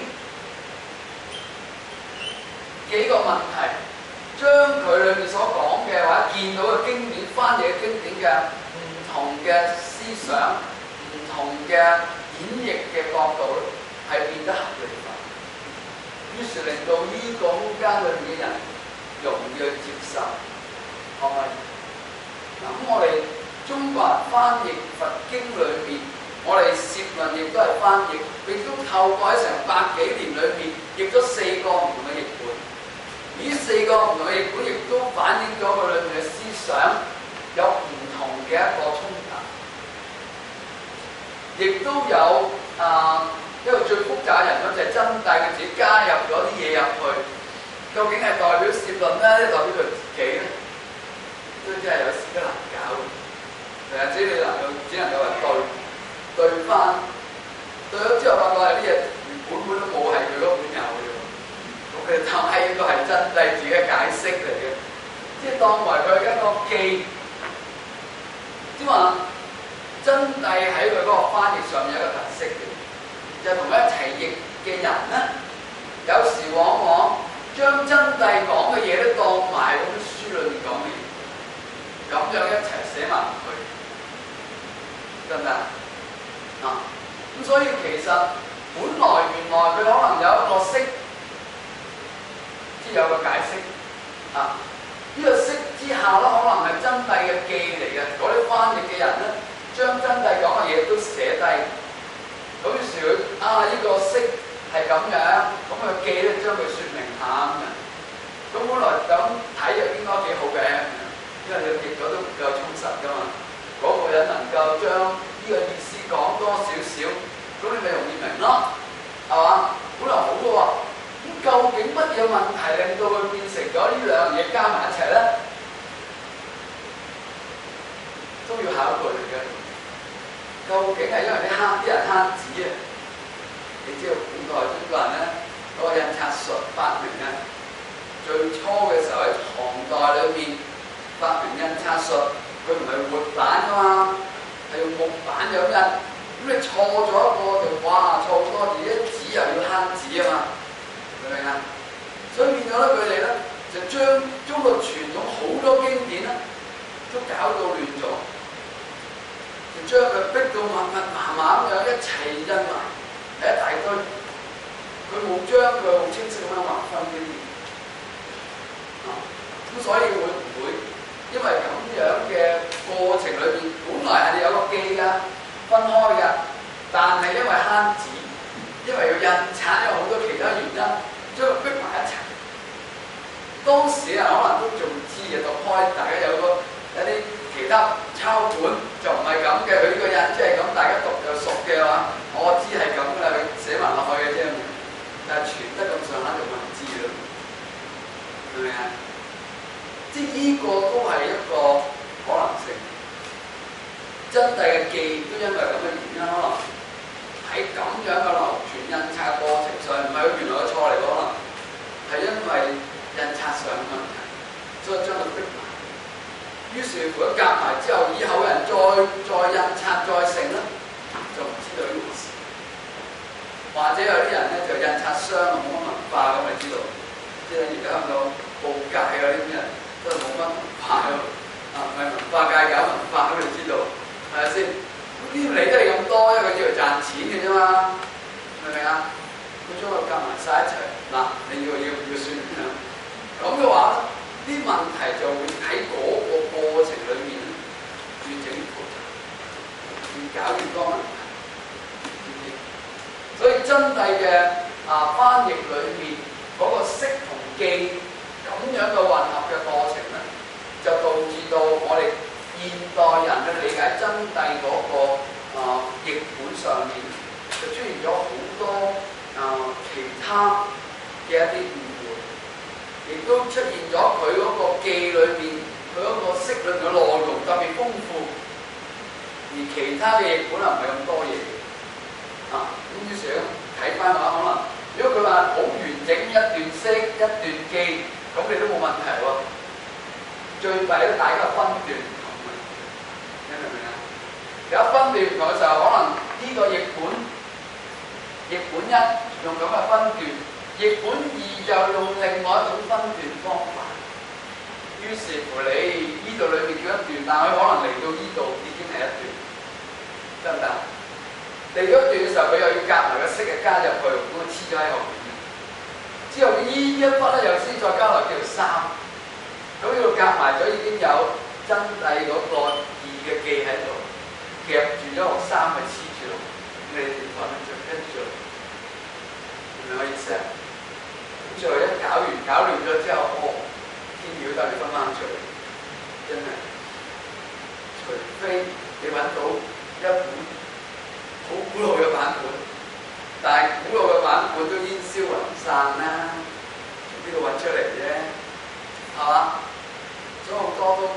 幾個問題，將佢裏面所講嘅或者見到嘅經典、翻譯嘅經典嘅唔同嘅思想、唔同嘅演繹嘅角度咧，係變得合理化，於是令到呢個空間裏面嘅人容易去接受，可唔可以？咁我哋中國人翻譯佛經裏面，我哋攝論亦都係翻譯，亦都透過喺成100幾年裏面，譯咗4個唔同嘅譯本。呢4個唔同嘅譯本，亦都反映咗佢裏面嘅思想有唔同嘅一個衝突，亦都有一個最複雜嘅人物就係真諦，佢自己加入咗啲嘢入去，究竟係代表攝論咧，定代表佢自己咧？都真係有時都難搞嘅。只能夠話對翻，對咗之後發覺係啲嘢本都冇係佢嗰本有嘅喎。咁佢哋當係應該係真諦自己嘅解釋嚟嘅，即係當為佢一個記，即係話真諦喺佢嗰個翻譯上面有一個特色嘅。就同佢一齊譯嘅人咧，有時往往將真諦講嘅嘢都當埋嗰本書裏面講嘅嘢，咁樣一齊寫埋落去，得唔得？咁所以其實本來原來佢可能有一個釋，即係有個解釋呢個釋之下咧，可能係真諦嘅記嚟嘅。嗰啲翻譯嘅人咧，將真諦講嘅嘢都寫低。咁於是佢呢個釋係咁樣，咁佢記咧將佢説明下咁樣。咁本來咁睇就應該幾好嘅，因為你譯咗都唔夠充實噶嘛。嗰個人能夠將呢個意思講多少少，咁你咪容易明咯，係嘛？本來好嘅喎，咁究竟乜嘢問題令到佢變成咗呢兩樣嘢加埋一齊咧？就都要考慮嘅。究竟係因為啲人慳紙啊？你知道古代中國人咧嗰個印刷術發明啊，最初嘅時候喺唐代裏面發明印刷術，佢唔係活版㗎嘛，係用木板咁印。咁你錯咗一個就哇錯好多，而啲紙又要慳紙啊嘛，明唔明啊？所以變咗咧，佢哋咧就將中國傳統好多經典咧都搞到亂咗，就將佢逼到密密麻麻咁樣一齊印埋，係一大堆。佢冇將佢好清晰咁樣劃分呢啲。咁所以會唔會因為咁樣嘅過程裏邊，本來係有個記㗎，分開㗎，但係因為慳紙，因為要印刷，有好多其他原因，將佢逼埋一齊。當時啊，可能都仲知嘅，讀開大家有啲其他抄本就唔係咁嘅，佢呢個印即係咁，大家讀就熟嘅話，我知係咁㗎啦，佢寫埋落去嘅啫。但係傳得咁上下就冇人知啦，係咪啊？即係呢個都係一個可能性。真諦嘅記都因為咁嘅原因，可能喺咁樣嘅流傳印刷過程上，唔係佢原來嘅錯嚟，可能係因為印刷上嘅問題，所以將佢逼埋。於是乎一夾埋之後，以後人再印刷再成咧，就唔知道呢回事。或者有啲人咧就印刷商冇乜文化咁，你知道，即係而家香港報界嗰啲人都係冇乜文化咯，唔係文化界搞文化咁，你知道係咪先？呢啲嚟都係咁多，因為佢要嚟賺錢嘅啫嘛，明唔明啊？佢將佢夾埋晒一齊，嗱，你要算咁嘅話咧，啲問題就會喺嗰個過程裏面越整越複雜，越搞越多問題。所以真諦嘅翻譯裏面嗰個識同記咁樣嘅混合嘅過程咧，就導致到我哋現代人去理解真諦嗰個譯本上面，就出現咗好多其他嘅一啲誤會，亦都出現咗佢嗰個記裏面佢嗰個識論嘅內容特別豐富，而其他嘅譯本唔係咁多嘢。咁於是咧睇翻嘅話，可能如果佢話好完整一段識一段記，咁你都冇問題喎。最弊咧，大家分段唔同嘅，你明唔明啊？有分段唔同嘅時候，可能呢個譯本一用咁嘅分段，譯本二又用另外一種分段方法。於是乎你呢度裏面叫一段，但係佢可能嚟到呢度已經係一段，得唔得？嚟咗一段嘅時候，佢又要夾埋個識嘅加入去，咁啊黐咗喺後邊。之後呢一筆咧又先再加落叫做三，咁呢度夾埋咗已經有真諦嗰個二嘅記喺度，夾住咗個三去黐住咯。你哋點分咧？就跟住，明唔明我意思啊？咁最後一搞亂咗之後，天曉得你分翻出嚟，真係，除非你揾到一本好古老嘅版本，但係古老嘅版本都煙消雲散啦，從邊度揾出嚟啫？係嘛？所以好多都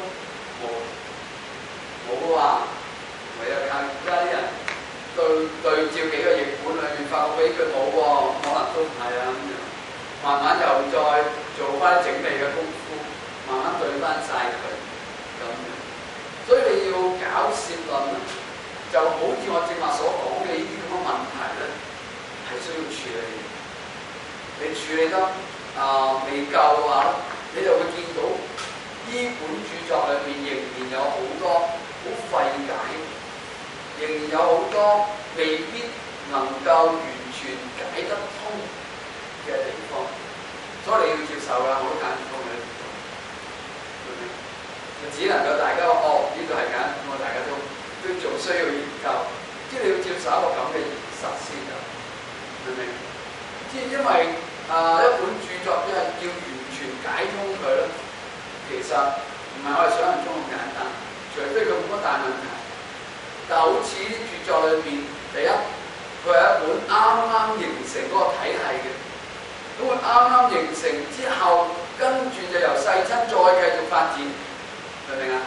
冇話，唯有靠而家啲人對照幾個譯本裏面，發覺俾佢冇喎，可能都唔係啊咁樣。慢慢又再做翻整理嘅功夫，慢慢對翻晒佢咁樣。所以你要搞涉論咧，就好似我正話所講嘅呢啲咁嘅問題咧，係需要處理嘅。你處理得未夠嘅話咧，你就會見到呢本著作裏面仍然有好多好費解，仍然有好多未必能夠完全解得通嘅地方，所以你要接受㗎，我都解唔通嘅地方，明唔明？就只能夠大家呢度係解唔通，大家都仲需要研究，即係你要接受一個咁嘅現實先㗎，明唔明？即係因為一本著作因為要完全解通佢咧，其實唔係我哋想象中咁簡單，除非佢冇乜大問題。但好似啲著作裏面，第一佢係一本啱啱形成嗰個體系嘅，咁佢啱啱形成之後，跟住就由世親再繼續發展，明唔明啊？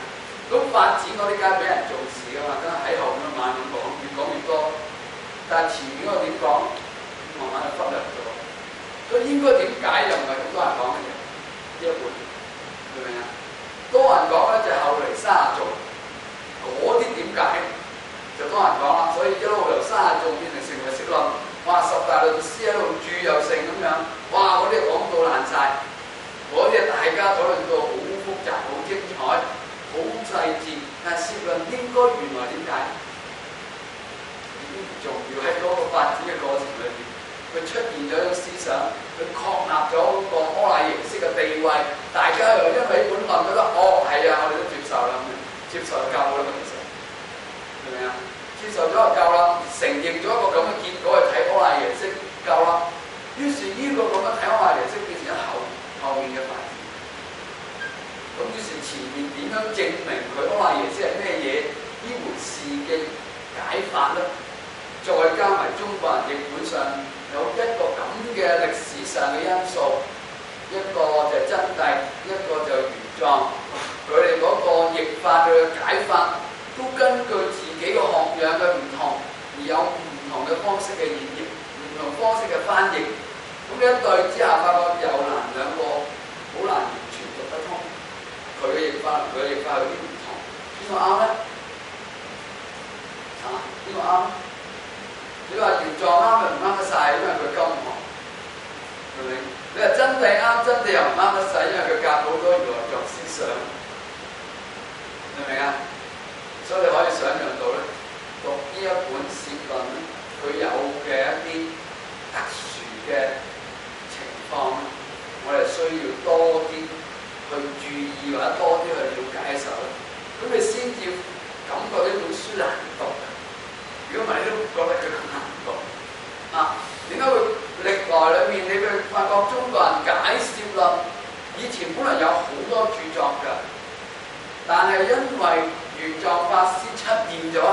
咁發展嗰啲梗係俾人重視㗎嘛，梗係喺後咁慢慢講，越講越多。但係前面嗰個點講，慢慢忽略咗。所以應該點解又唔係咁多人講嘅嘢，一半，明唔明啊？多人講咧就係後嚟30頌，嗰啲點解就多人講啦。所以一路由30頌變成唯識論，哇！10大論師喺度著又成咁樣，哇！嗰啲講到爛晒，嗰啲大家討論到好複雜、好精彩、好細節，但係攝論應該原來點解已經唔重要，喺嗰個發展嘅過程裏邊，佢出現咗一個思想，佢確立咗嗰個阿賴耶識嘅地位，大家又因為本論覺得哦係啊，我哋都接受啦，接受就夠啦，其實明唔明啊？接受咗就夠啦，承認咗一個咁嘅結果去睇阿賴耶識夠啦。於是呢個咁嘅睇阿賴耶識變成咗後面嘅發展。咁於是前面點樣證明佢阿賴耶識係咩嘢呢回事嘅解法咧？再加埋中國人譯本上有一個咁嘅歷史上嘅因素，一個就係真諦，一個就係原狀。佢哋嗰個譯法嘅解法都根據自己嘅學養嘅唔同，而有唔同嘅方式嘅演繹，唔同方式嘅翻譯。咁呢一對之下，發覺又難兩個好難完全讀得通。佢嘅譯法，佢嘅譯法有啲唔同，邊個啱咧？邊個啱？你話原狀啱咪唔啱得晒，因為佢金學，明唔明？你話真諦啱，真諦又唔啱得晒，因為佢夾好多如來藏思想，明唔明啊？所以你可以想象到咧，讀呢一本攝論咧，佢有嘅一啲特殊嘅情況，我哋需要多啲去注意或者多啲去了解嘅時候咧，咁你先至感覺呢本書難讀。如果唔係，你都覺得佢咁難讀啊？點解會歷來裏面你會發覺中國人解攝論，以前本來有好多著作㗎，但係因為玄奘法師出現咗，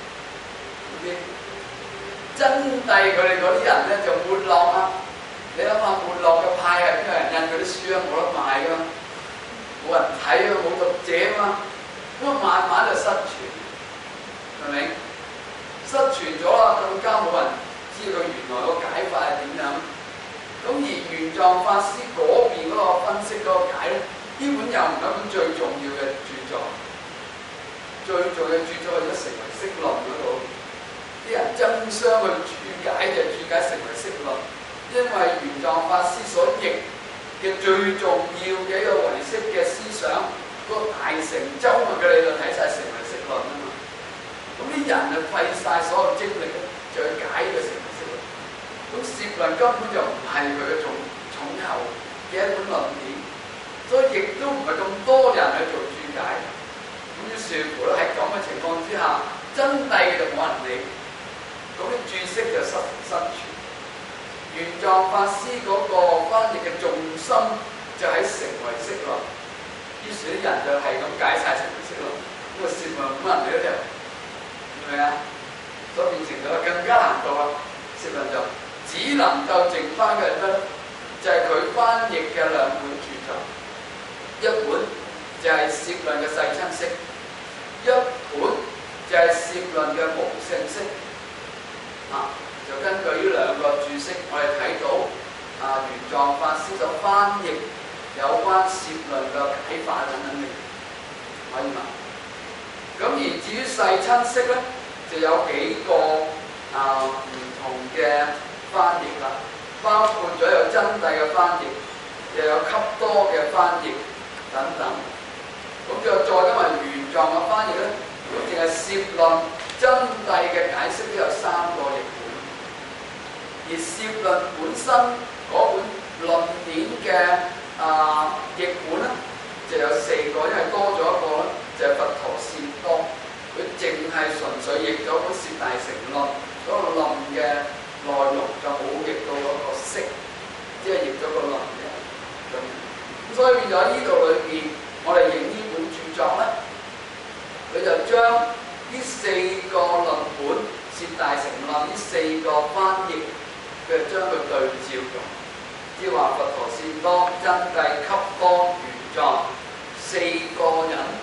真諦佢哋嗰啲人咧就沒落啊！你諗下，沒落嘅派係邊有人印嗰啲書啊？冇得賣㗎嘛，冇人睇啊，冇讀者啊嘛，咁啊慢慢就失傳，係咪？失傳咗啦，更加冇人知道原來個解法係點樣。咁而玄奘法師嗰邊嗰個分析嗰個解咧，呢本又唔係一本最重要嘅著作。最重要嘅著作係咗成唯識論嗰度，啲人爭相去注解就注解成唯識論，因為玄奘法師所譯嘅最重要嘅一個唯識嘅思想，嗰個大成周密嘅理論睇晒成唯識論啊嘛。咁啲人就費晒所有精力咧，就去解呢個成唯識論。咁攝論根本就唔係佢嘅重頭嘅一本論點，所以亦都唔係咁多人去做注解。咁於是乎咧，喺咁嘅情況之下，真諦就冇人理，咁啲注釋就失傳。玄奘法師嗰個翻譯嘅重心就喺成唯識論，於是啲人就係咁解晒成唯識論，咁啊攝論冇人理咧。係咪啊？所以變成咗更加難讀啦。攝論就只能夠剩翻嘅係咩咧？就係佢翻譯嘅2本著作，一本就係攝論嘅世親釋，一本就係攝論嘅無性釋。就根據呢2個注釋，我哋睇到玄奘法師就翻譯有關攝論嘅解法等等嘅，可以嘛？咁而至於世親釋咧，就有幾個唔同嘅翻譯啦，包括咗有真諦嘅翻譯，又有笈多嘅翻譯等等。咁再加埋玄奘嘅翻譯咧，咁淨係攝論真諦嘅解釋都有3個譯本，而攝論本身嗰本論典嘅譯本咧，就有4個，因為多咗一個咧，就係佛陀善多。佢淨係純粹譯咗本《攝大乘論》嗰個論嘅內容，就冇譯到嗰個釋，只係譯咗個論嘅咁。所以變咗呢度裏邊，我哋認呢本著作咧，佢就將呢4個論本《攝大乘論》呢4個翻譯，佢就將佢對照咗，即係話佛陀善多、真諦、笈多、玄奘4個人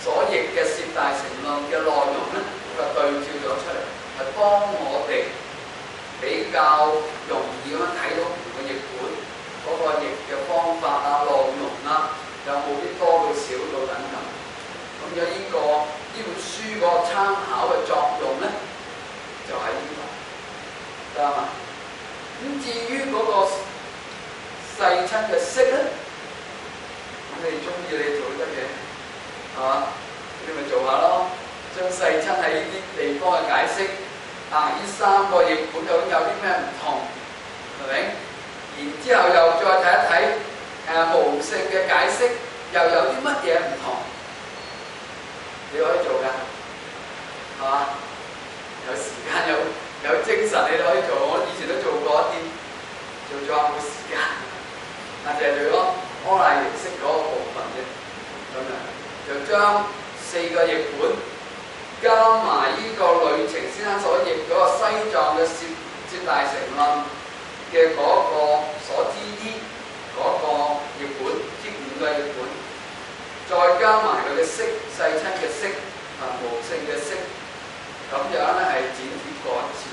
所譯嘅《攝大乘論》嘅內容咧，就對照咗出嚟，係幫我哋比較容易咁樣睇到唔同嘅譯本嗰個譯嘅方法啊、內容啊，有冇啲多到少到等等。咁有呢本書嗰個參考嘅作用咧，就喺呢度，得嘛？咁至於嗰個世親嘅釋咧，咁你中意你做得嘅，係嘛？你咪做下咯，將世親喺呢啲地方嘅解釋，呢三個譯本究竟有啲咩唔同，係咪？然之後又再睇一睇無性嘅解釋，又有啲乜嘢唔同？你可以做㗎，係嘛？有時間有精神，你都可以做。我以前都做過一啲，做咗下冇時間，就係做咗online形式嗰個部分啫。咁樣就將4個譯本加埋呢個呂澄先生所譯嗰個西藏嘅攝大乘論嘅嗰個所知啲嗰個譯本，呢5個譯本，再加埋佢嘅釋世親嘅釋無性嘅釋，咁樣咧係剪貼過一次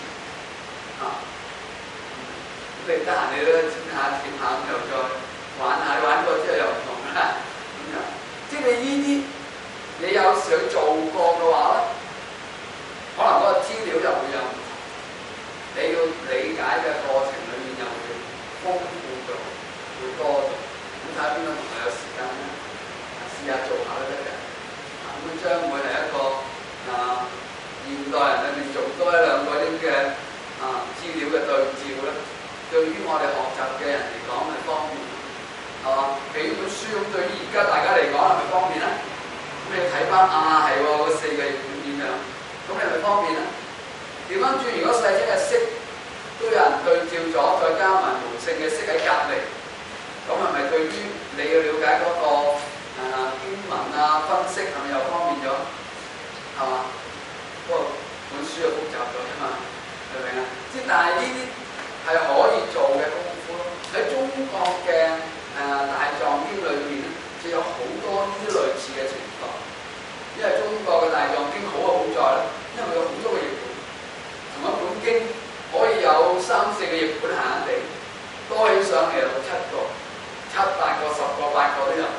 咁你得閒你都剪下，又再玩下，玩過之後又唔同啦。咁樣即係你呢啲，你有時去做過嘅話咧，可能嗰個資料就會有唔同，你要理解嘅過程裏面又會豐富咗，會多咗。咁睇下邊個同學有時間咧，試下做下都得嘅。咁將會係一個現代人裏面做多1、2個啲嘅資料嘅對照咧，對於我哋學習嘅人嚟講係方便，係嘛？俾本書咁對於而家大家嚟講係咪方便咧？咁你睇翻係喎，嗰4個譯本點樣？咁你係咪方便咧？調翻轉，如果世親嘅釋都有人對照咗，再加埋無性嘅釋喺隔離，咁係咪對於你要了解嗰個經文分析係咪又方便咗？係嘛？不過本書就複雜咗啫嘛，明唔明啊？即係但係呢啲係可以做嘅功夫咯。喺中國嘅大藏經裏面咧，就有好多呢啲類似嘅情況。因為中國嘅大藏經好在咧，因為佢有好多個譯本，同一本經可以有3、4個譯本閒閒地，多起上嚟有7個、7、8個、10個、8個都有。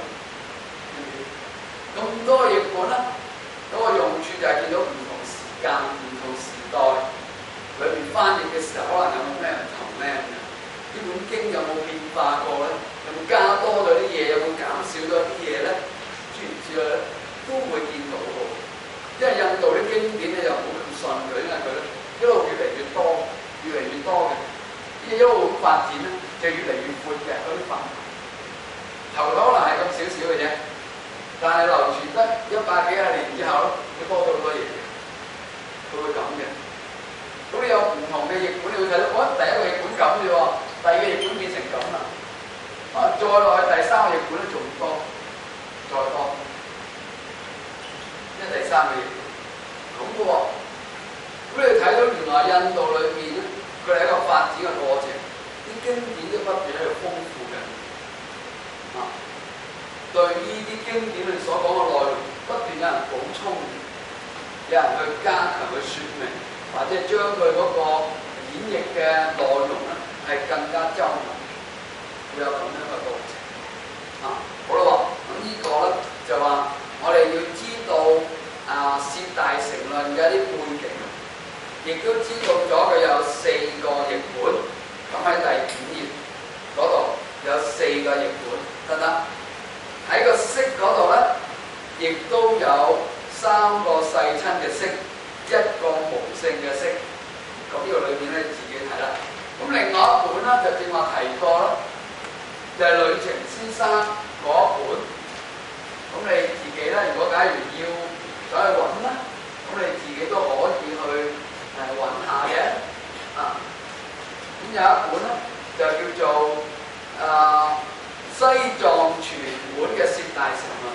咁多譯本咧，嗰個用處就係見到唔同時間、唔同時代裏邊翻譯嘅時候，可能有冇咩唔同咧？呢本經有冇變化過咧？有冇加多咗啲嘢？有冇減少咗啲嘢咧？諸如此類咧，都會見到嘅。因為印度啲經典咧又唔好咁順佢，因為佢一路越嚟越多，越嚟越多嘅，一路咁發展咧，就越嚟越闊嘅嗰啲範圍。頭可能係咁少少嘅啫。但係流傳得100幾廿年之後咧，會多咗好多嘢，佢會咁嘅。咁你有唔同嘅譯本，你會睇到，第一個譯本咁啫喎，第二個譯本變成咁啦，再落去第3個譯本咧仲多，再多，即係第3個譯本咁嘅喎。咁你睇到原來印度裏面咧，佢係一個發展嘅過程，啲經典都不斷喺度豐富緊。對呢啲經典裏所講嘅內容，不斷有人補充，有人去加強、去説明，或者將佢嗰個演繹嘅內容咧係更加周密，會有咁樣嘅過程。好啦喎，咁呢個咧就話我哋要知道攝大乘論嘅一啲背景，亦都知道咗佢有4個譯本。咁喺第5頁嗰度有4個譯本，得唔得？喺個釋嗰度咧，亦都有3個世親嘅釋，1個無性嘅釋。咁呢個裏面咧，自己睇啦。咁另外一本咧，就正話提過啦，就係呂澄先生嗰一本。咁你自己咧，如果假如要走去揾咧，咁你自己都可以去揾下嘅。咁有一本咧，就叫做西藏全本嘅攝大乘論，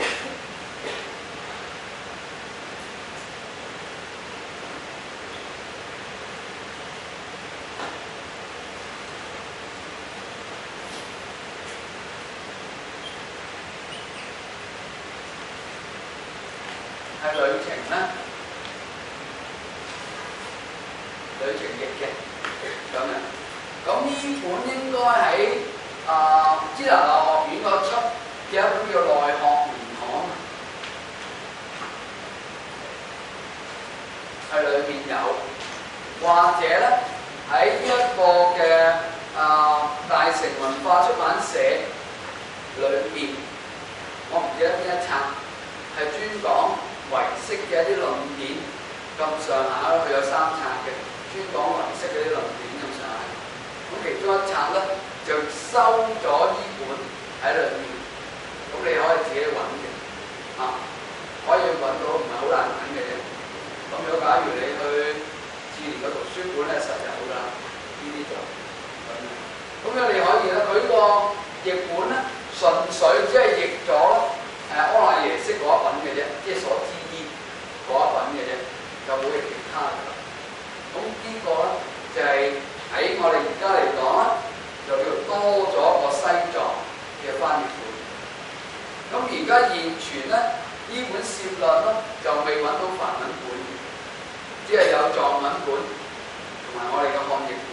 係旅程咧，旅程譯嘅咁樣。咁呢本應該喺支那大學院嗰出嘅一本叫《內學年刊》，係裏面有，或者咧喺呢一個嘅大成文化出版社裏面，我唔記得邊一冊，係專講唯識嘅一啲論點咁上下啦，佢有3冊嘅，專講唯識嗰啲論點咁上下。咁其中一冊咧就收咗呢本喺裏面，咁你可以自己揾嘅，可以揾到，唔係好難揾嘅啫。咁如果假如你去智聯嘅圖書館咧，實有㗎，呢啲就咁樣你可以咧，佢呢個譯本咧純粹只係譯咗阿賴耶識嗰一品嘅啫，即係所知依嗰一品嘅啫，就冇譯其他㗎啦。咁呢個咧就係喺我哋而家嚟講咧，就叫做多咗一個西藏嘅翻譯本。咁而家現存咧呢本攝論咧就未揾到梵文本，只係有藏文本同埋我哋嘅漢譯本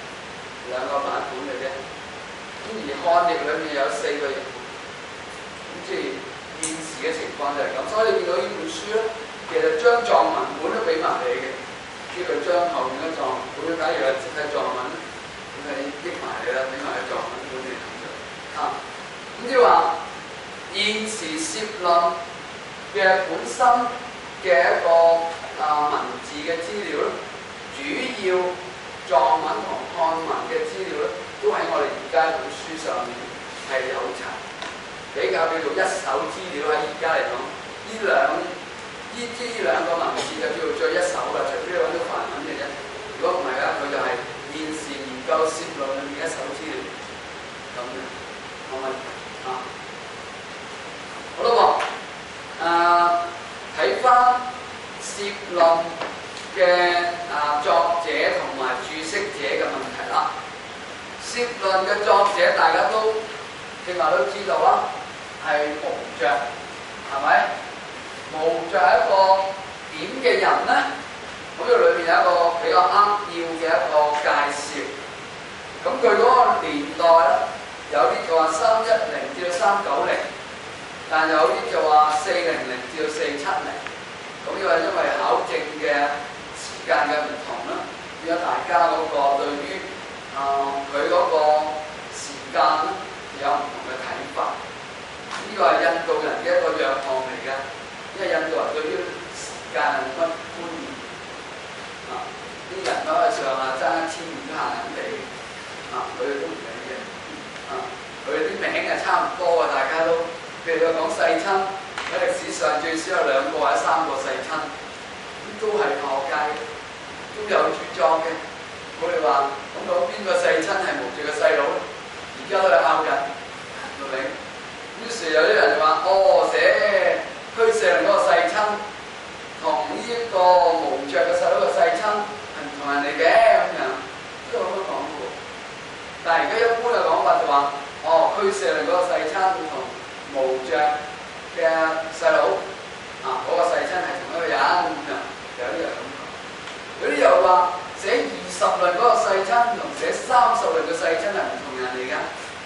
2個版本嘅啫。咁而漢譯裏面有4個譯本，咁即係現時嘅情況就係咁。所以你見到呢本書咧，其實將藏文本都俾埋你嘅，即係將後面嘅藏文本，假如係識睇藏文，咁係益埋你啦，俾埋藏文本你睇咗。咁即係話現時攝論嘅本身嘅一個文字嘅資料咧，主要藏文同漢文嘅資料咧，都喺我哋而家本書上面係有齊，比較叫做一手資料。喺而家嚟講，呢兩個文字就叫做最一手啦，除非你揾到梵文嘅啫。如果唔係咧，佢就係現時研究攝論裏面一手資料咁嘅，好唔好啊？好啦喎，睇翻攝論嘅作者同埋註釋者嘅問題啦。攝論嘅作者大家都正話都知道啦，係無著，係咪？無著係一個點嘅人咧？咁呢度裏面有一個比較扼要嘅一個介紹。咁佢嗰個年代咧，有啲就話310至到390，但有啲就話400至到470。咁因為考證嘅時間嘅唔同啦，變咗大家嗰個對於佢嗰個時間咧有唔同嘅睇法。呢個係印度人嘅一個弱項嚟嘅，因為印度人對於時間係冇乜觀念。啲人都係上下爭1000年都閒閒地，佢哋都唔理嘅。佢哋啲名係差唔多嘅，大家都，譬如佢講世親，喺歷史上最少有2個或者3個世親，都係學界，都有著作嘅。我哋話咁講邊個世親係無著嘅細佬咧？而家都係拗緊，明唔明？於是有啲人就話：寫俱舍論嗰個世親同呢一個無著嘅細佬嘅世親係唔同人嚟嘅咁樣，都有咁講嘅喎。但係而家一般嘅講法就話：俱舍論嗰個世親同無著嘅細佬嗰個世親係同一個人咁樣，有啲人咁講。有啲又話寫20論嗰個世親同寫30論嘅世親係唔同人嚟㗎。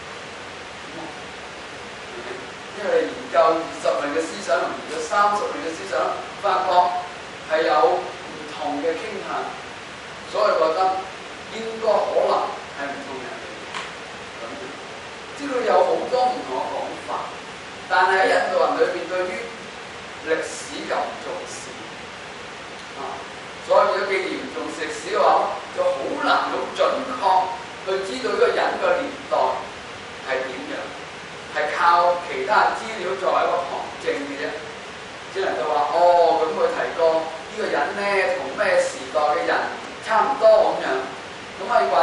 因為研究20論嘅思想同研究30論嘅思想，發覺係有唔同嘅傾向，所以覺得應該可能係唔同人嚟嘅。知道有好多唔同嘅講法，但係喺印度人裏邊對於歷史又唔重視，所以如果既然唔重視歷史嘅話，就好難咁準確去知道呢個人嘅年代係點樣，係靠其他資料作為一個旁證嘅啫，只能夠話咁佢提過呢個人咧同咩時代嘅人差唔多咁樣，咁可以話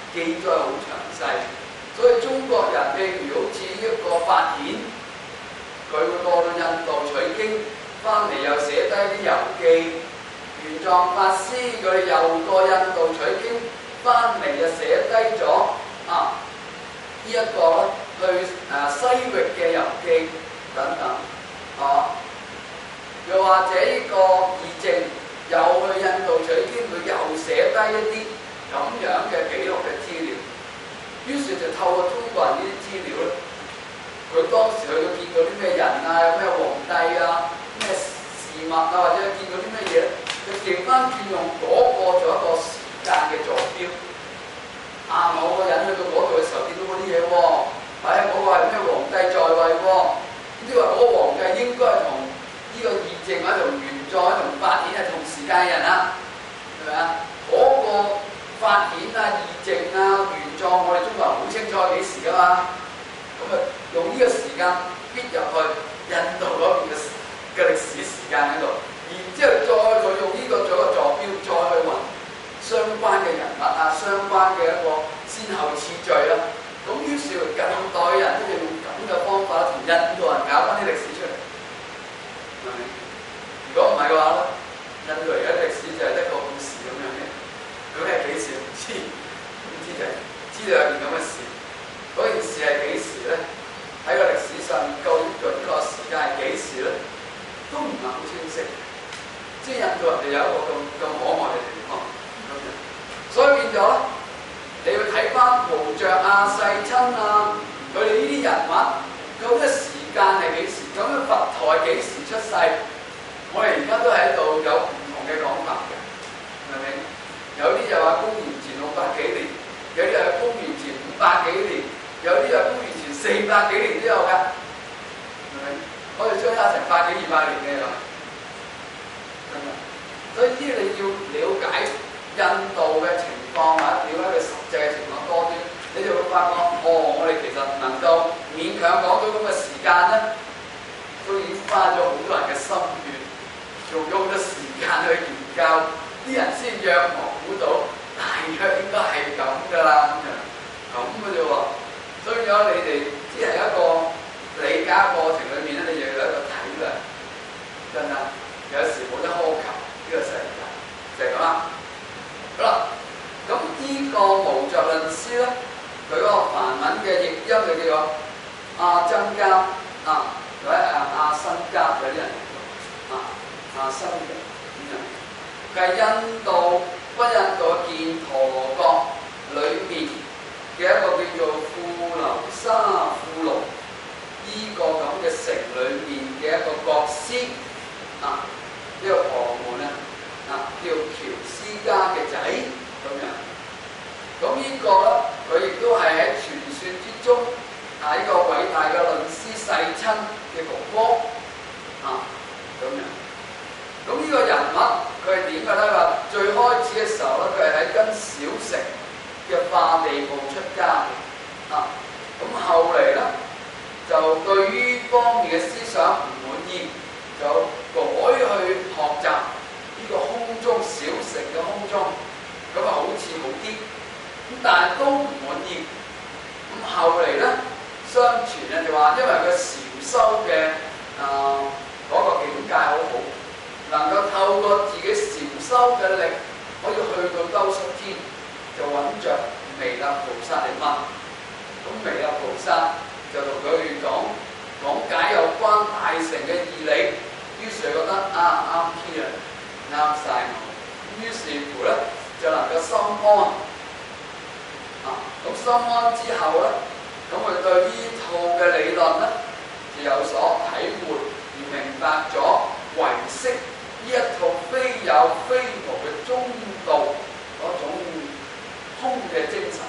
記載好詳細，所以中國人譬如好似一個法顯，佢會過到印度取經，翻嚟又寫低啲遊記；玄奘法師佢哋又過印度取經，翻嚟就寫低咗呢一個去西域嘅遊記等等，又或者呢個義淨又去印度取經，佢又寫低一啲咁樣嘅記錄嘅資料，於是就透過中國人呢啲資料咧，佢當時去到見到啲咩人啊，有咩皇帝啊，咩事物啊，或者見到啲咩嘢，佢調翻轉用嗰個做一個時間嘅坐標。某個人去到嗰度嘅時候見到嗰啲嘢喎，嗰個係咩皇帝在位喎？即係話嗰個皇帝應該係同呢個義淨或者同玄奘同法顯係同時間嘅人啦，係咪啊？嗰個法顯啊、義淨啊、玄奘，我哋中國人好清楚係幾時噶嘛？咁用呢個時間逼入去印度嗰邊嘅歷史時間喺度，然之後再用呢個做一個坐標，再去揾相關嘅人物啊，相關嘅一個先後次序啦。咁於是近代人都用咁嘅方法同印度人搞翻啲歷史出嚟，係咪？如果唔係嘅話咧，印度而家歷史就係一個故事咁樣嘅，究竟係幾時唔知，總之就係知道有件咁嘅事。嗰件事係幾時咧？喺個歷史上究竟準確時間係幾時咧？都唔係好清晰。即係印度人哋有一個咁可愛嘅地方。所以變咗咧，你要睇翻無著啊、世親啊，佢哋呢啲人物，究竟時間係幾時？究竟佛陀係幾時出世？我哋而家都喺度有唔同嘅講法嘅，係咪？有啲就話公元前600幾年，有啲係公元前500幾年，有啲係公元前400幾年都有㗎，係咪？我哋相差成100幾200年嘅係咪？所以呢啲你要了解印度嘅情況或者了解佢實際嘅情況多啲，你就會發覺，我哋其實唔能夠勉強講到咁嘅時間咧，都已經花咗好多人嘅心血，用咗好多時間去研究，啲人先約莫估到大約應該係咁㗎啦，咁嘅啫喎。所以咗你哋只係一個理解過程裏面咧，你又有一個體諒，真係有時冇得苛求呢個世界，就係咁啦。好啦，咁呢個無著論師咧，佢嗰個梵文嘅譯音就叫做阿僧迦或者阿僧迦，有啲人阿僧嘅咁樣。佢係印度嘅犍陀國裏面嘅一個叫做富流沙富盧呢個咁嘅城裏面嘅一個國師呢個婆門叫喬斯家嘅仔咁樣。咁呢個咧，佢亦都係喺傳說之中呢個偉大嘅論師世親嘅哥哥咁樣。咁呢個人物佢係點嘅咧？話最開始嘅時候咧，佢係喺跟小城嘅化地部出家嘅咁後嚟咧就對於方面嘅思想唔滿意，就改去學習呢個空中小城嘅空中，咁好似好啲，咁但係都唔滿意。咁後嚟咧，相傳咧就話，因為佢禪修嘅嗰個境界好好，能夠透過自己禪修嘅力，可以去到兜率天，就揾着彌勒菩薩嚟問。咁彌勒菩薩就同佢講解有關大乘嘅義理，於是就覺得啱 key 啱晒我。咁於是乎咧就能夠心安。咁心安之後咧，咁佢對呢套嘅理論咧就有所體會，而明白咗唯識呢一套非有非無嘅中道嗰種空嘅精神。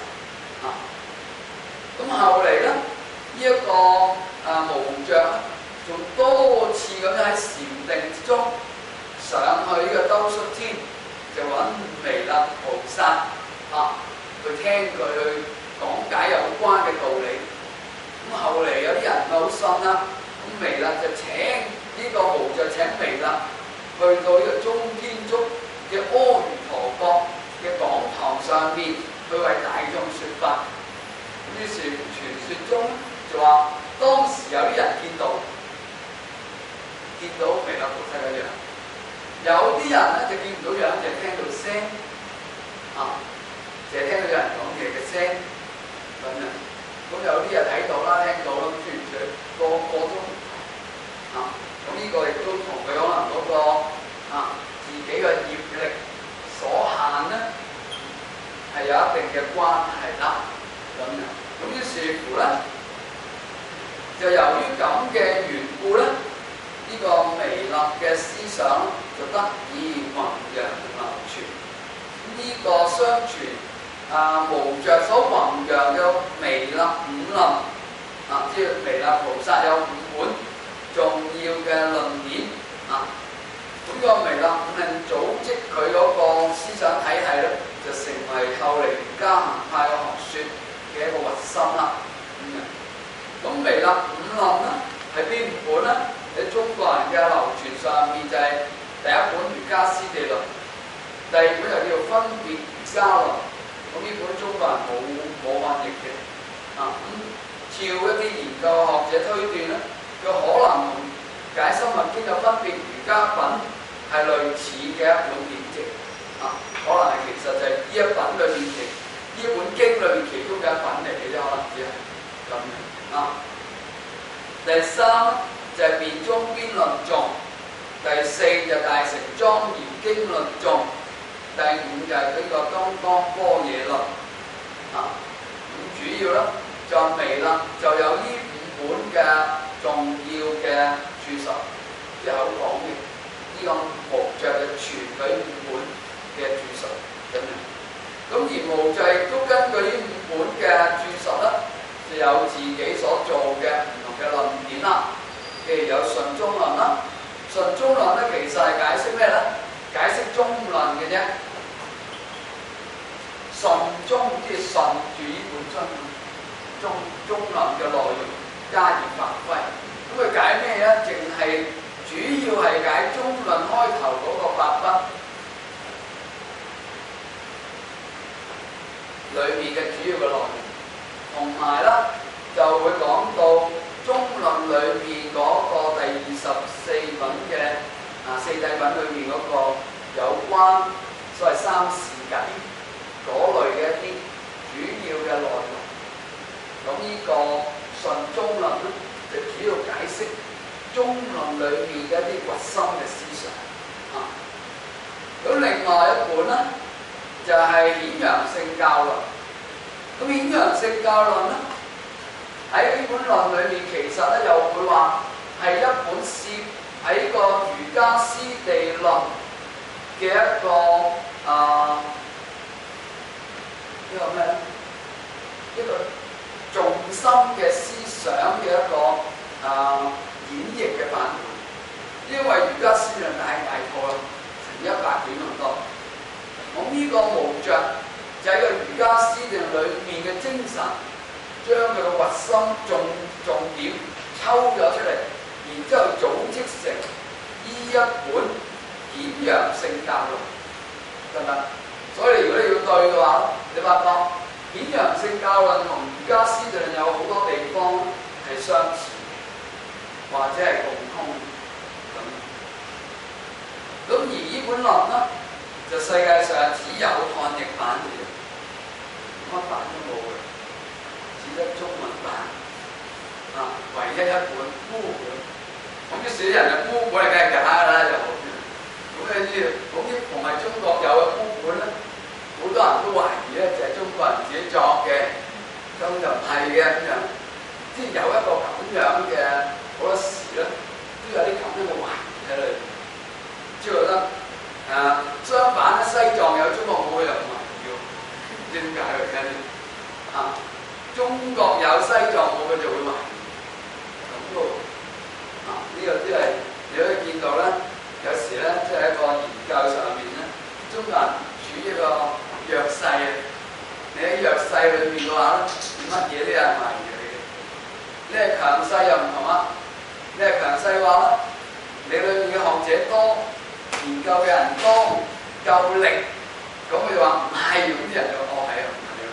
咁後嚟咧，呢一個無著仲多次咁喺禪定之中上去呢個兜率天，就揾彌勒菩薩去聽佢去講解有關嘅道理。咁後嚟有啲人唔係好信啦，咁彌勒就請呢個無著請彌勒去到呢個中天竺嘅阿瑜陀國嘅講堂上面去去為大眾説法。於是傳説中就話，當時有啲人見到彌勒菩薩嘅樣，有啲人咧就見唔到樣，就聽到聲就係聽到有人講嘢嘅聲咁樣。咁有啲人睇到啦、聽到啦，咁諸如此類，個個都唔同咁呢個亦都同佢可能嗰個自己嘅業力所限咧係有一定嘅關係啦。咁樣咁於是乎咧，就由於咁嘅緣故咧，呢個彌勒嘅思想就得以弘揚流傳。呢個相傳無著所弘揚嘅彌勒五論即係彌勒菩薩有5本重要嘅論典咁個彌勒五論組織佢嗰個思想體系咧，就成為後嚟瑜伽行派嘅學説嘅一個核心啦。咁彌勒五論咧係邊5本咧？喺中國人嘅流傳上面就係第一本瑜伽師地論，第二本就叫做分別瑜伽論。咁呢本中國人冇翻譯嘅照一啲研究學者推斷咧，佢可能同解深密經嘅分別瑜伽品係類似嘅一本典籍可能係其實就係呢一品裏面呢一本經裏面其中嘅一品嚟嘅啫，可能只係咁樣第三就係辯中邊論頌，第四就係大乘莊嚴經論頌，第5就係呢個金剛般若論咁主要咧就彌勒就有呢5本嘅重要嘅著述，即係口講嘅呢個無著嘅全舉5本嘅著述咁樣。咁而無著亦都根據呢5本嘅著述咧，就有自己所做嘅唔同嘅論點啦。譬如有順中論啦，順中論咧其實係解釋咩咧？解釋中論嘅啫。順中即係順住呢本中論嘅內容加以發揮。咁佢解咩咧？淨係主要係解中論開頭嗰個8筆裏面嘅主要嘅內容，同埋啦就會講到中論裏面嗰個第24品嘅四諦品裏面嗰個有關所謂三事偈嗰類嘅一啲主要嘅內容。咁呢個順中論咧，就主要解釋中論裏面嘅一啲核心嘅思想咁另外一本咧就係顯揚聖教論。咁顯揚聖教論咧喺呢本論裏面，其實咧又會話係一本涉喺個瑜伽師地論嘅一個呢個咩咧？一個重心嘅思想嘅一個演繹嘅版本。因為瑜伽師地論太大套啦，成100卷咁多。咁呢個無著就喺個瑜伽師地論裏面嘅精神，將佢嘅核心重點抽咗出嚟，然之後組織成呢一本顯揚聖教論，得唔得？所以如果你要對嘅話，你發覺顯揚聖教論同瑜伽師地論有好多地方係相似，或者係共通咁而呢本論咧，就世界上只有漢譯版嘅，乜版都冇嘅，只得中文版唯一一本孤本。咁啲少人嘅孤本係梗係假㗎啦，就咁你知，咁啲同埋中國有嘅孤本咧，好多人都懷疑咧就係中國人自己作嘅，根本就唔係嘅咁樣。即係有一個咁樣嘅好多時咧，都有啲咁樣嘅懷疑喺裏邊。即係覺得相反咧，西藏有中國冇嘅又唔係要，唔知點解佢而家中國有西藏冇嘅就會懷疑咁咯。呢個即係你可以見到咧，有時咧即係一個研究上面咧，中國人處於一個弱勢啊。你喺弱勢裏面嘅話咧，乜嘢都有人懷疑你嘅。你係強勢又唔同啊。你係強勢嘅話咧，你裏面嘅學者多，研究嘅人多，夠力，咁佢就話唔係，咁啲人就係啊，唔係啊，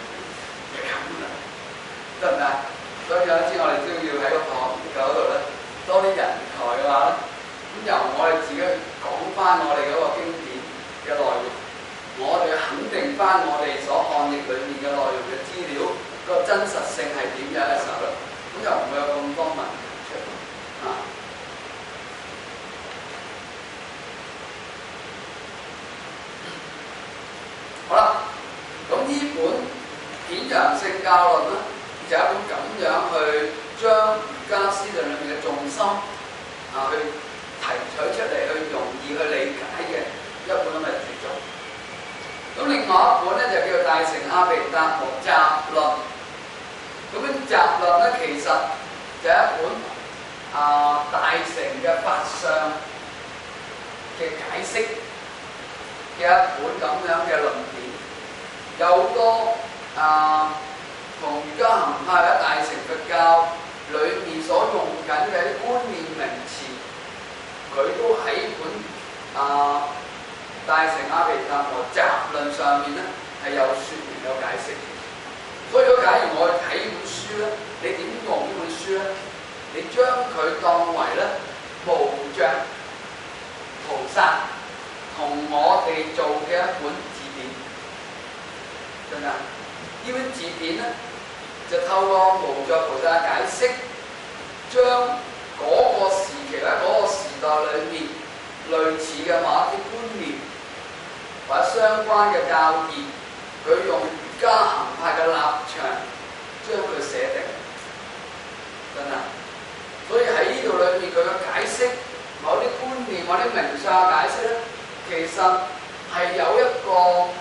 揚性教論咧，就係一本咁樣去將儒家思想裏面嘅重心去提取出嚟，去容易去理解嘅一本咁嘅著作。咁另外一本咧就叫做《大乘阿毗達摩集論》。咁樣集論咧其實就係一本大乘嘅法相嘅解釋嘅一本咁樣嘅論點，有好多同儒家行派或者大乘佛教裏面所用緊嘅啲觀念名詞，佢都喺本大乘阿毗達摩集論上面咧係有説明有解釋。所以如果假如我睇本書咧，你點用呢本書咧？你將佢當為咧無著菩薩同我哋做嘅一本字典，真㗎？呢本字典咧就透過無著菩薩嘅解釋，將嗰個時期喺嗰個時代裏面類似嘅某一啲觀念或者相關嘅教義，佢用儒家行派嘅立場將佢寫定，真㗎？所以喺呢度裏面佢嘅解釋某啲觀念或者名相嘅解釋咧，其實係有一個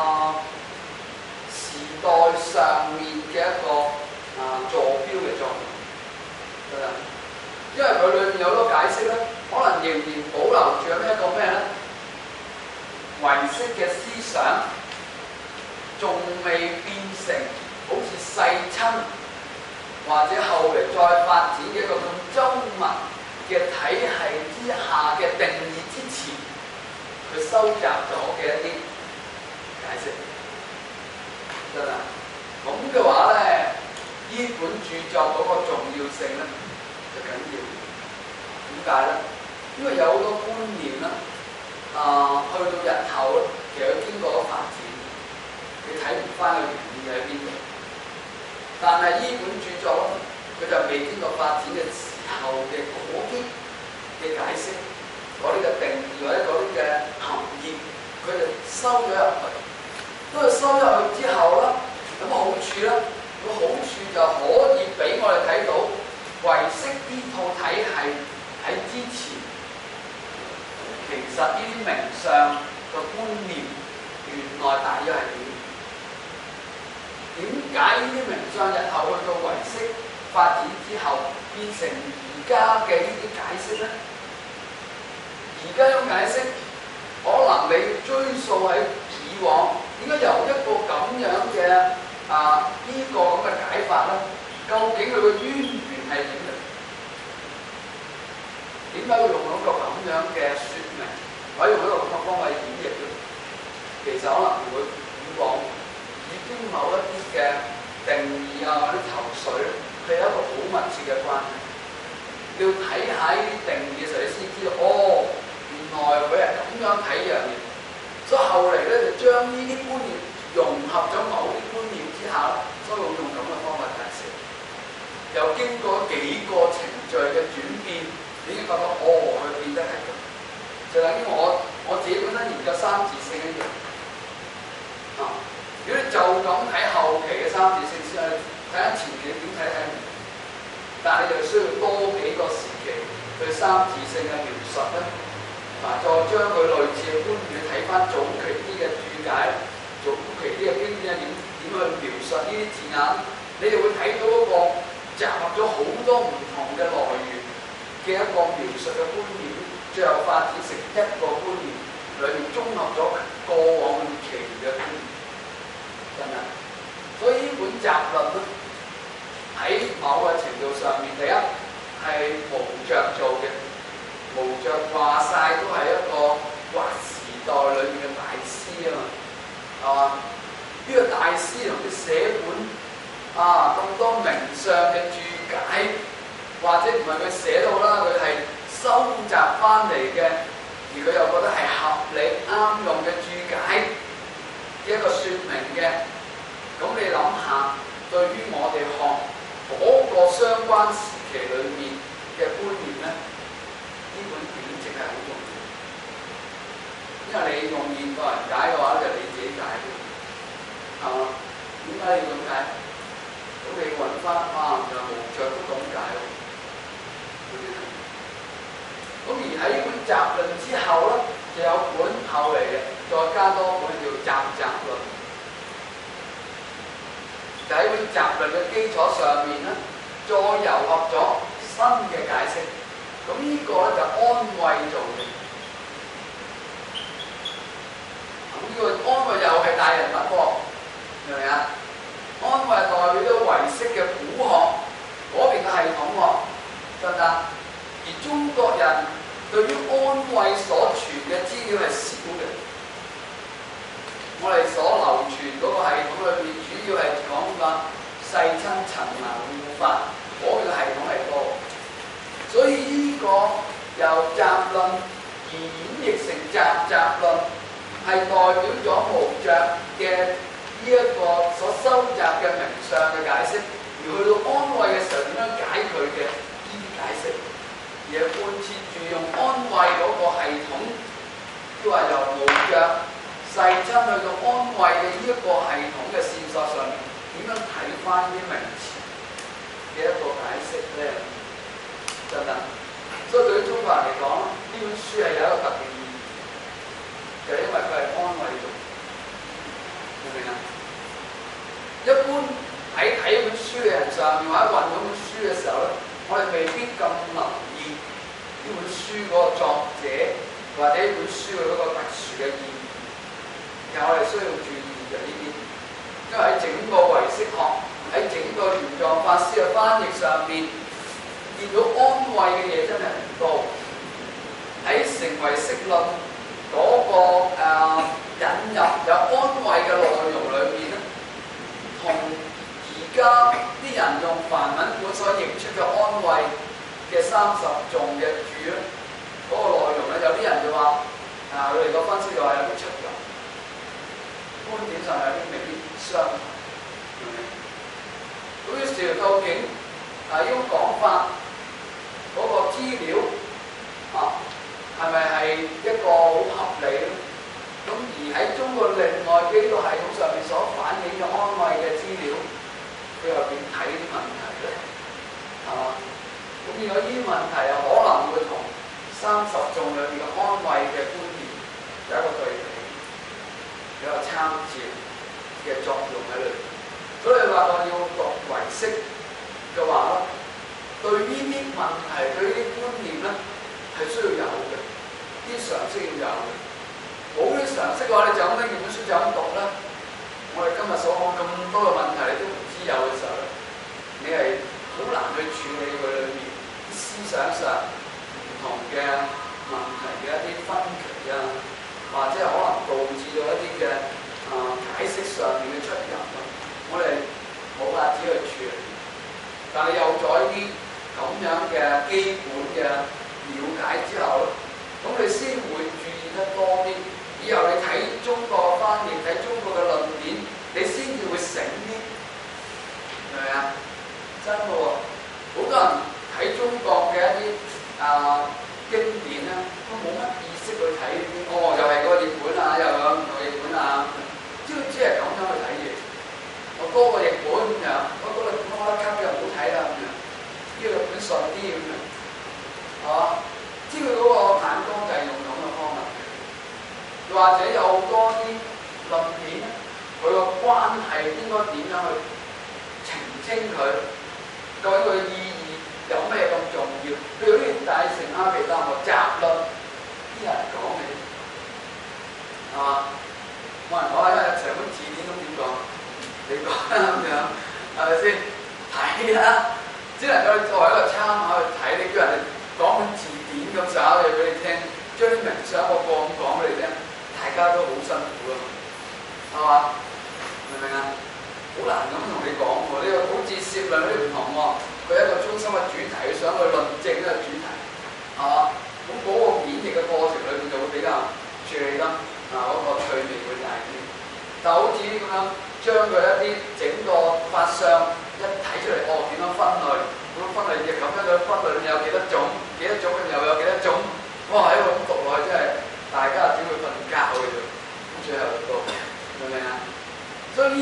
時代上面嘅一個坐標嘅作用，係咪？因為佢裏面有好多解釋咧，可能仍然保留住一個咩咧？唯識嘅思想仲未變成好似世親或者後嚟再發展嘅一個咁周密嘅體系之下嘅定義之前，佢收集咗嘅一啲解釋，得啦。咁嘅話咧，呢本著作嗰個重要性咧就緊要。點解咧？因為有好多觀念啦，去到日後咧，其實佢經過咗發展，你睇唔翻個原意喺邊度。但係呢本著作咧，佢就未經過發展嘅時候嘅嗰啲嘅解釋，嗰啲嘅定義或者嗰啲嘅含義，佢就收咗入去。當佢收咗入去之後咧，有乜好處咧？個好處就可以俾我哋睇到唯識呢套體系喺之前，其實呢啲名相嘅觀念原來大約係點？點解呢啲名相日後去到唯識發展之後變成而家嘅呢啲解釋咧？而家呢種解釋可能你追溯喺以往，點解由一個咁樣嘅呢個咁嘅解法咧？究竟佢個淵源係點嚟？點解會用一個咁樣嘅説明，或者用一個咁嘅方法去演繹咧？其實可能會以往已經某一啲嘅定義或者頭緒咧，佢有一個好密切嘅關係。要睇下呢啲定義嘅時候，你先知道原來佢係咁樣睇樣嘢。所以後嚟咧就將呢啲觀念融合咗某啲觀念之下，所以會用咁嘅方法解釋。又經過幾個程序嘅轉變，你已經覺得佢變得係咁。就等於我自己本身研究三自性一樣。如果你就咁睇後期嘅三自性先，睇下前期點睇唔明，但係你就需要多幾個時期對三自性嘅描述咧，再將佢類似嘅觀念睇翻早期啲嘅注解，早期啲嘅經典點去描述呢啲字眼，你哋會睇到嗰個集合咗好多唔同嘅來源嘅一個描述嘅觀念，最後發展成一個觀念，裏面綜合咗過往其餘嘅觀念。真係，所以呢本集論咧，喺某個程度上面，第一係無著做嘅，無著話晒都係一個劃時代裏面嘅大師啊嘛，係嘛？呢個大師同佢寫本咁多名相嘅注解，或者唔係佢寫到啦，佢係收集翻嚟嘅，而佢又覺得係合理啱用嘅注解。一個説明嘅，咁你諗下，對於我哋學嗰個相關時期裏面嘅觀念咧，呢本典籍係好重要。因為你用現代人解嘅話，就你自己解嘅，係嘛？點解解要咁解？咁你揾翻啊，就無著都咁解喎。咁而喺呢本集論之後咧，就有本後嚟嘅，再加多本叫集集論。就喺本集論嘅基礎上面咧，再糅合咗新嘅解釋。咁呢個咧就安慰做嘅。咁呢個安慰又係大人物喎，明唔明啊？安慰代表咗唯識嘅古學嗰邊嘅系統喎，得唔得？而中國人對於安慰所傳嘅資料係少嘅。我哋所流傳嗰個系統裏邊，主要係講緊世親陳能護法嗰邊嘅系統係多，所以呢個由集論而演繹成集集論，係代表咗無著嘅呢一個所收集嘅名相嘅解釋，而去到安慰嘅時候點樣解佢嘅呢啲解釋，而係貫徹住用安慰嗰個系統，都係由無著世親去到安慰嘅呢一個系統嘅線索上面，點樣睇翻啲名詞嘅一個解釋咧？真啊！所以對於中國人嚟講，呢本書係有一個特別意義，就係因為佢係安慰做，明唔明啊？一般喺睇一本書嘅人上面，或者運嗰本書嘅時候咧，我哋未必咁留意呢本書嗰個作者或者呢本書嘅嗰個特殊嘅意義。其實我哋需要注意嘅呢啲，因為喺整個唯識學，喺整個玄奘法師嘅翻譯上邊，見到安慰嘅嘢真係唔多。喺成唯識論嗰個引入有安慰嘅內容裏邊咧，同而家啲人用梵文本所譯出嘅安慰嘅30頌嘅注咧，嗰個內容咧，有啲人就話佢哋個分析就話有啲出入。觀點上有啲未必相同，咁於是究竟呢種講法嗰個資料係咪係一個好合理咧？咁而喺中國另外幾個系統上面所反映嘅安慰嘅資料，佢又點睇啲問題咧？係嘛？咁如果呢啲問題又可能會同30頌裏面嘅安慰嘅觀念有一個對比。有個參照嘅作用喺裏邊，所以話我要讀唯識嘅話咧，對呢啲問題、對呢啲觀念咧係需要有嘅，啲常識要有嘅。冇啲常識嘅話，你就咁拎住本書就咁讀啦。我哋今日所講咁多嘅問題，你都唔知有嘅時候咧，你係好難去處理佢裏面啲思想上唔同嘅問題嘅一啲分歧啊。或者可能導致到一啲嘅解釋上面嘅出入，我哋冇法子去處理。但係有咗呢啲咁樣嘅基本嘅了解之後咧，咁你先會注意得多啲。以後你睇中國嘅翻譯、睇中國嘅論點，你先至會醒啲，係咪啊？真嘅喎，好多人睇中國嘅一啲經典咧，都冇乜意識去睇呢啲，又係個譯本啊，又有唔同譯本啊，只係咁樣去睇嘢。我多個譯本咁樣，我覺得我一級又唔好睇啦咁樣，呢個譯本順啲咁樣，係嘛？知佢嗰個眼光就係用咁嘅方法，或者有好多啲論點，佢個關係應該點樣去澄清佢，究竟佢意義有咩咁重要？譬如呢啲大乘阿毗達磨集論，啲人講嘅，係嘛？冇人講啊，因為成本字典咁點講？你講啦咁樣，係咪先？睇啦，只能夠作為一個參考去睇。你叫人哋講本字典咁上下嘢俾你聽，將啲名相個個咁講俾你聽，大家都好辛苦啊，係嘛？明唔明啊？好難咁同你講喎，呢個好似攝論嗰啲唔同喎。佢一個中心嘅主題，佢想去論證呢個主題，係嘛？咁嗰個演繹嘅過程裏邊就會比較處理得嗰個趣味會大啲。就好似咁樣將佢一啲整個法相一睇出嚟，點樣分類？咁分類亦咁樣嘅分類有幾多種？幾多種又有幾多種？哇！喺度咁讀落去真係大家只會瞓覺嘅啫。咁最後就到，明唔明啊？所以呢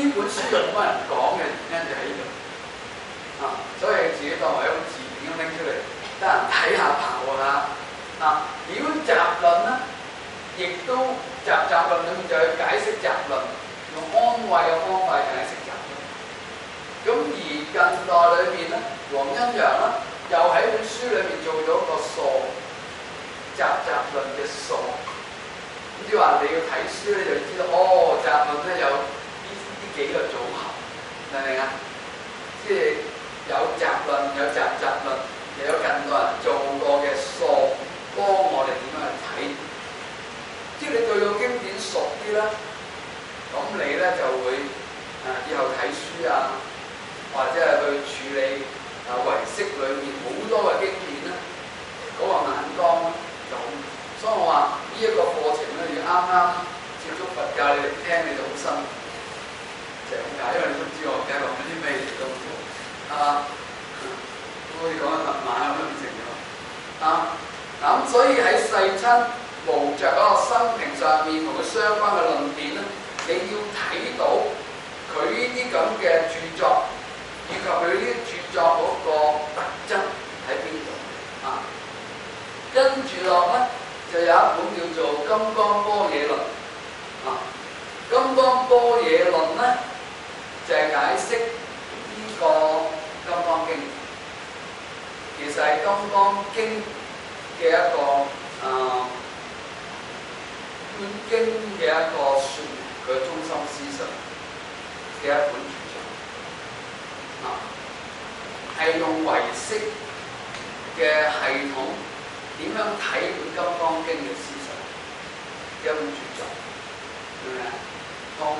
呢本書又冇乜人講嘅原因就喺呢度啊，所以自己當為一本字典咁拎出嚟，得人睇下刨下啊。如果雜論咧，亦都雜論裏面就去解釋雜論，用安慰嘅方法解釋雜論。咁而近代裏面咧，黃恩揚咧又喺本書裏面做咗個疏雜論嘅疏。咁即係話你要睇書咧，就知道哦，雜論咧有呢幾個組合，明唔明啊？即係有雜論，有雜論，又有近代人做過嘅疏，幫我哋點樣去睇。即係你對個經典熟啲啦，咁你咧就會以後睇書啊，或者係去處理唯識裏面好多嘅經典咧，嗰個眼光就好。所以我話呢一個課程咧，要啱啱接觸佛教，你哋聽你就好辛苦，就係咁解，因為你都唔知我而家講緊啲咩嘢都唔係嘛，好似講緊密碼咁樣變成咗啊。嗱咁，所以喺世親無著嗰個生平上面同佢相關嘅論點咧，你要睇到佢呢啲咁嘅著作，以及佢呢啲著作嗰個特質喺邊度啊？跟住落咧，就有一本叫做《金剛般若論》啊，《金剛般若論》咧就係解釋呢個《金剛經》，其實係《金剛經》嘅一個本經嘅一個説明佢中心思想嘅一本著作啊，係用唯識嘅系統點樣睇本《金剛經》嘅思想嘅一本著作，明唔明啊？同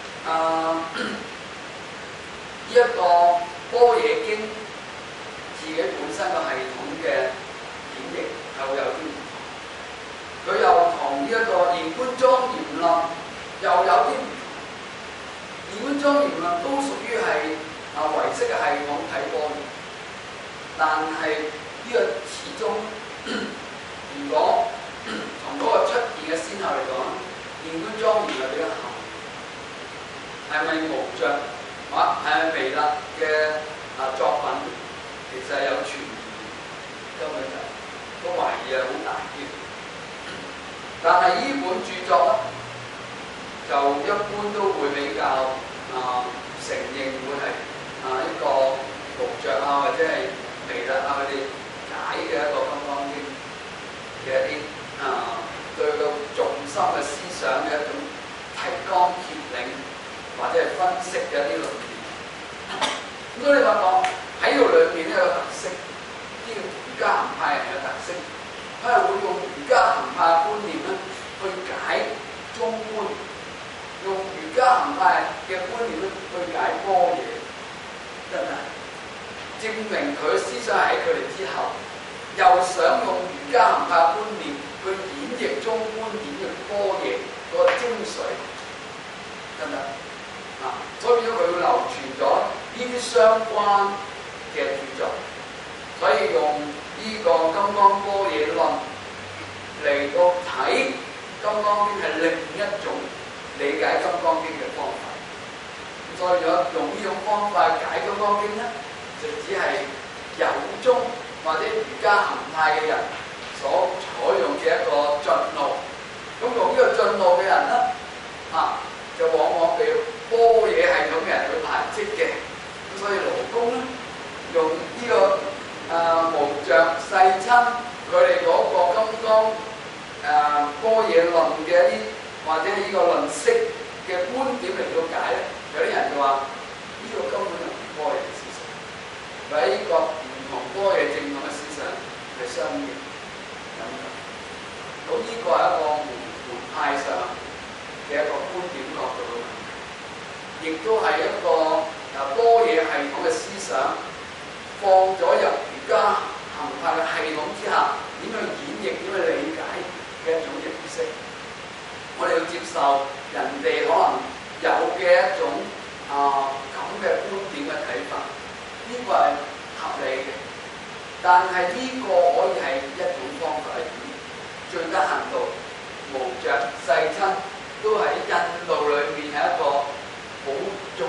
呢一個般若經自己本身個系統嘅演繹係會有啲唔同，佢又同呢一個《現觀莊嚴論》又有啲唔同。《現觀莊嚴論》都屬於係唯識嘅系統睇般若，但係呢個始終如果從嗰個出現嘅先後嚟講，《現觀莊嚴論》比較後，係咪無著或係咪彌勒嘅作品，其實係有傳言，根本就個懷疑係好大啲。但係呢本著作咧，就一般都會比較承認會係一個無著或者係彌勒佢哋解嘅一個《金剛經》嘅一啲對個重心嘅思想嘅一種提綱挈領或者係分析嘅一啲論點。咁所以你話講喺度裏面咧有個特色，呢個瑜伽行派係有特色，佢係會用瑜伽行派嘅觀念咧去解中觀，用瑜伽行派嘅觀念咧去解般若，得唔得？證明佢嘅思想喺佢哋之後，又想用瑜伽行派嘅觀念去演繹中觀、演繹般若嗰個精髓，得唔得？所以變咗佢會流傳咗呢啲相關嘅著作，所以用呢個《金剛般若論》嚟到睇《金剛經》係另一種理解《金剛經》嘅方法。咁所以用呢種方法解《金剛經》咧，就只係有宗或者瑜伽行派嘅人所採用嘅一個進路。咁用呢個進路嘅人咧，就往往被般若系統嘅人去排斥嘅。咁所以勞工咧，用呢個無著世親佢哋嗰個金剛般若論嘅一啲或者呢個論式嘅觀點嚟到解咧，有啲人就話呢個根本就唔係般若思想，或者呢個唔同般若正統嘅思想係相應咁。咁呢個係一個門派上嘅一個觀點角度嘅問題，亦都係一個般若系統嘅思想放咗入瑜伽行派嘅系統之下，點樣演繹、點樣理解嘅一種形式。我哋要接受人哋可能有嘅一種咁嘅觀點嘅睇法，呢個係合理嘅。但係呢個可以係一種方法嚟演繹，最低限度無著世親都喺印度裏面係一個好重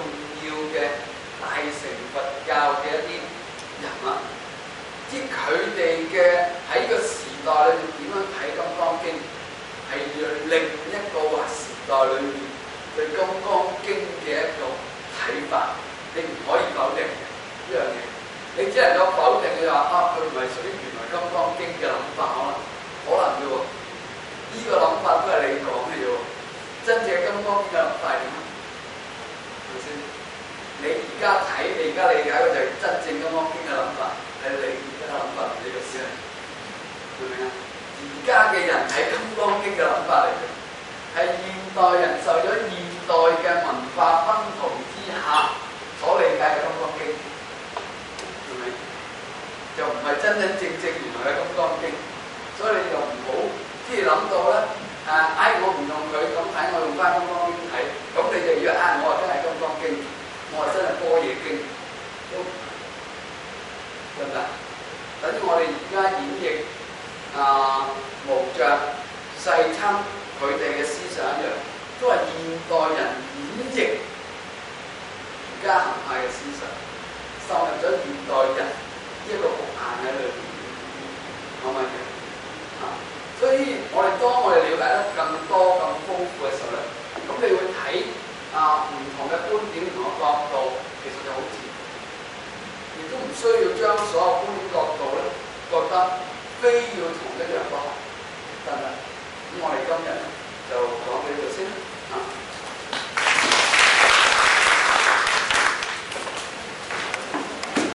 嘅一啲人物，即係佢哋嘅喺個時代裏面點樣睇《金剛經》，係另一個時代裏面對《金剛經》嘅一個睇法，你唔可以否定呢樣嘢。你只能夠否定你話佢唔係屬於原來《金剛經》嘅諗法，可能嘅喎，呢個諗法都係你講嘅啫喎，真正《金剛經》嘅諗法係點啊？係咪先？你而家睇，你而家理解嘅就係真正《金剛經》嘅諗法，係你而家嘅諗法，你個先明唔明啊？而家嘅人睇《金剛經》嘅諗法嚟嘅，係現代人受咗現代嘅文化熏陶之下所理解嘅《金剛經》，係咪？就唔係真真正正原來嘅《金剛經》，所以你就唔好即係諗到咧我唔用佢咁睇，我用翻《金剛經》睇，咁你就以為我話真係《金剛經》，我話真係《般若經》，得唔得？等於我哋而家演繹無著、世親佢哋嘅思想一樣，都係現代人演繹而家行派嘅思想，滲入咗現代人呢一個局限喺裏邊，可唔可以？所以當我哋了解得更多、更豐富嘅時候咧，咁你會睇唔同嘅觀點、唔同嘅角度，其實就好自然，亦都唔需要將所有觀點角度咧覺得非要同一樣不可，得唔得？咁我哋今日就講到呢度先啦。